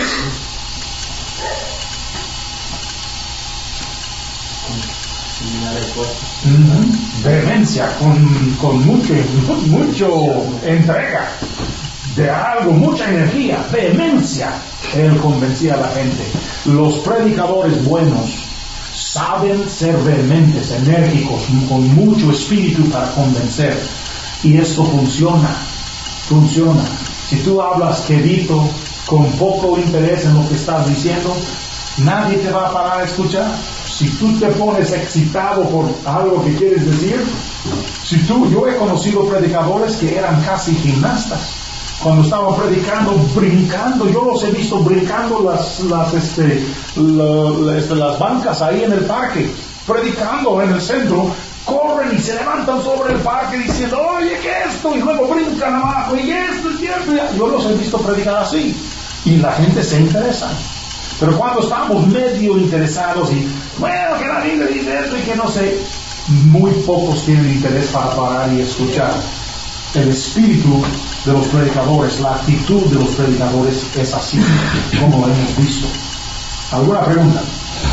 Uh-huh. Vehemencia, con, con mucho, mucho entrega de algo, mucha energía, vehemencia. Él convencía a la gente. Los predicadores buenos saben ser vehementes, enérgicos, con mucho espíritu para convencer. Y esto funciona, funciona. Si tú hablas quedito, con poco interés en lo que estás diciendo, nadie te va a parar a escuchar. Si tú te pones excitado por algo que quieres decir, si tú, yo he conocido predicadores que eran casi gimnastas. Cuando estaban predicando, brincando, yo los he visto brincando las, las, este, la, este, las bancas ahí en el parque, predicando en el centro, corren y se levantan sobre el parque diciendo, oye, ¿qué es esto? Y luego brincan abajo, y esto, y esto. Yo los he visto predicar así, y la gente se interesa. Pero cuando estamos medio interesados y, bueno, que la Biblia dice esto y que no sé, muy pocos tienen interés para parar y escuchar. El espíritu de los predicadores, la actitud de los predicadores es así, como lo hemos visto. ¿Alguna pregunta?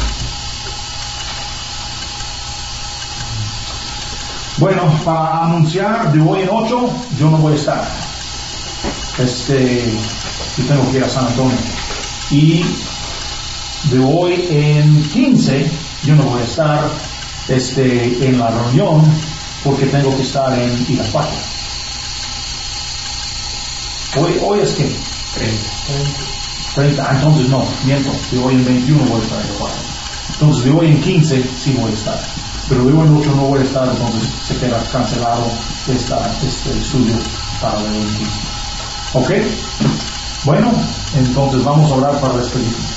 Bueno, para anunciar de hoy en ocho, yo no voy a estar. Este, yo tengo que ir a San Antonio. Y de hoy en quince, yo no voy a estar este, en la reunión porque tengo que estar en Irapuato. Hoy, hoy es que treinta, entonces no, miento, de hoy en veintiuno voy a estar en Irapuato. Entonces de hoy en quince sí voy a estar, pero de hoy en ocho no voy a estar, entonces se queda cancelado esta, este estudio para de hoy en quince. ¿Ok? Bueno, entonces vamos a orar para despedirnos.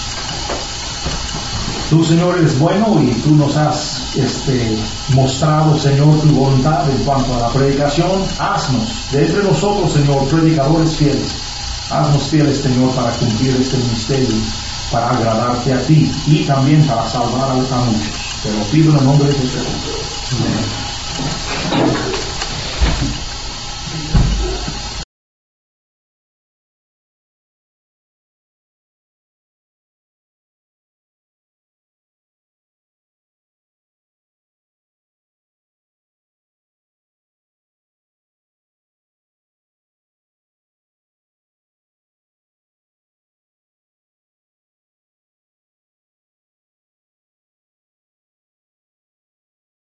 Tú, Señor, eres bueno y tú nos has este, mostrado, Señor, tu voluntad en cuanto a la predicación. Haznos, de entre nosotros, Señor, predicadores fieles. Haznos fieles, Señor, para cumplir este ministerio, para agradarte a ti y también para salvar a muchos. Te lo pido en el nombre de Jesús. Amén.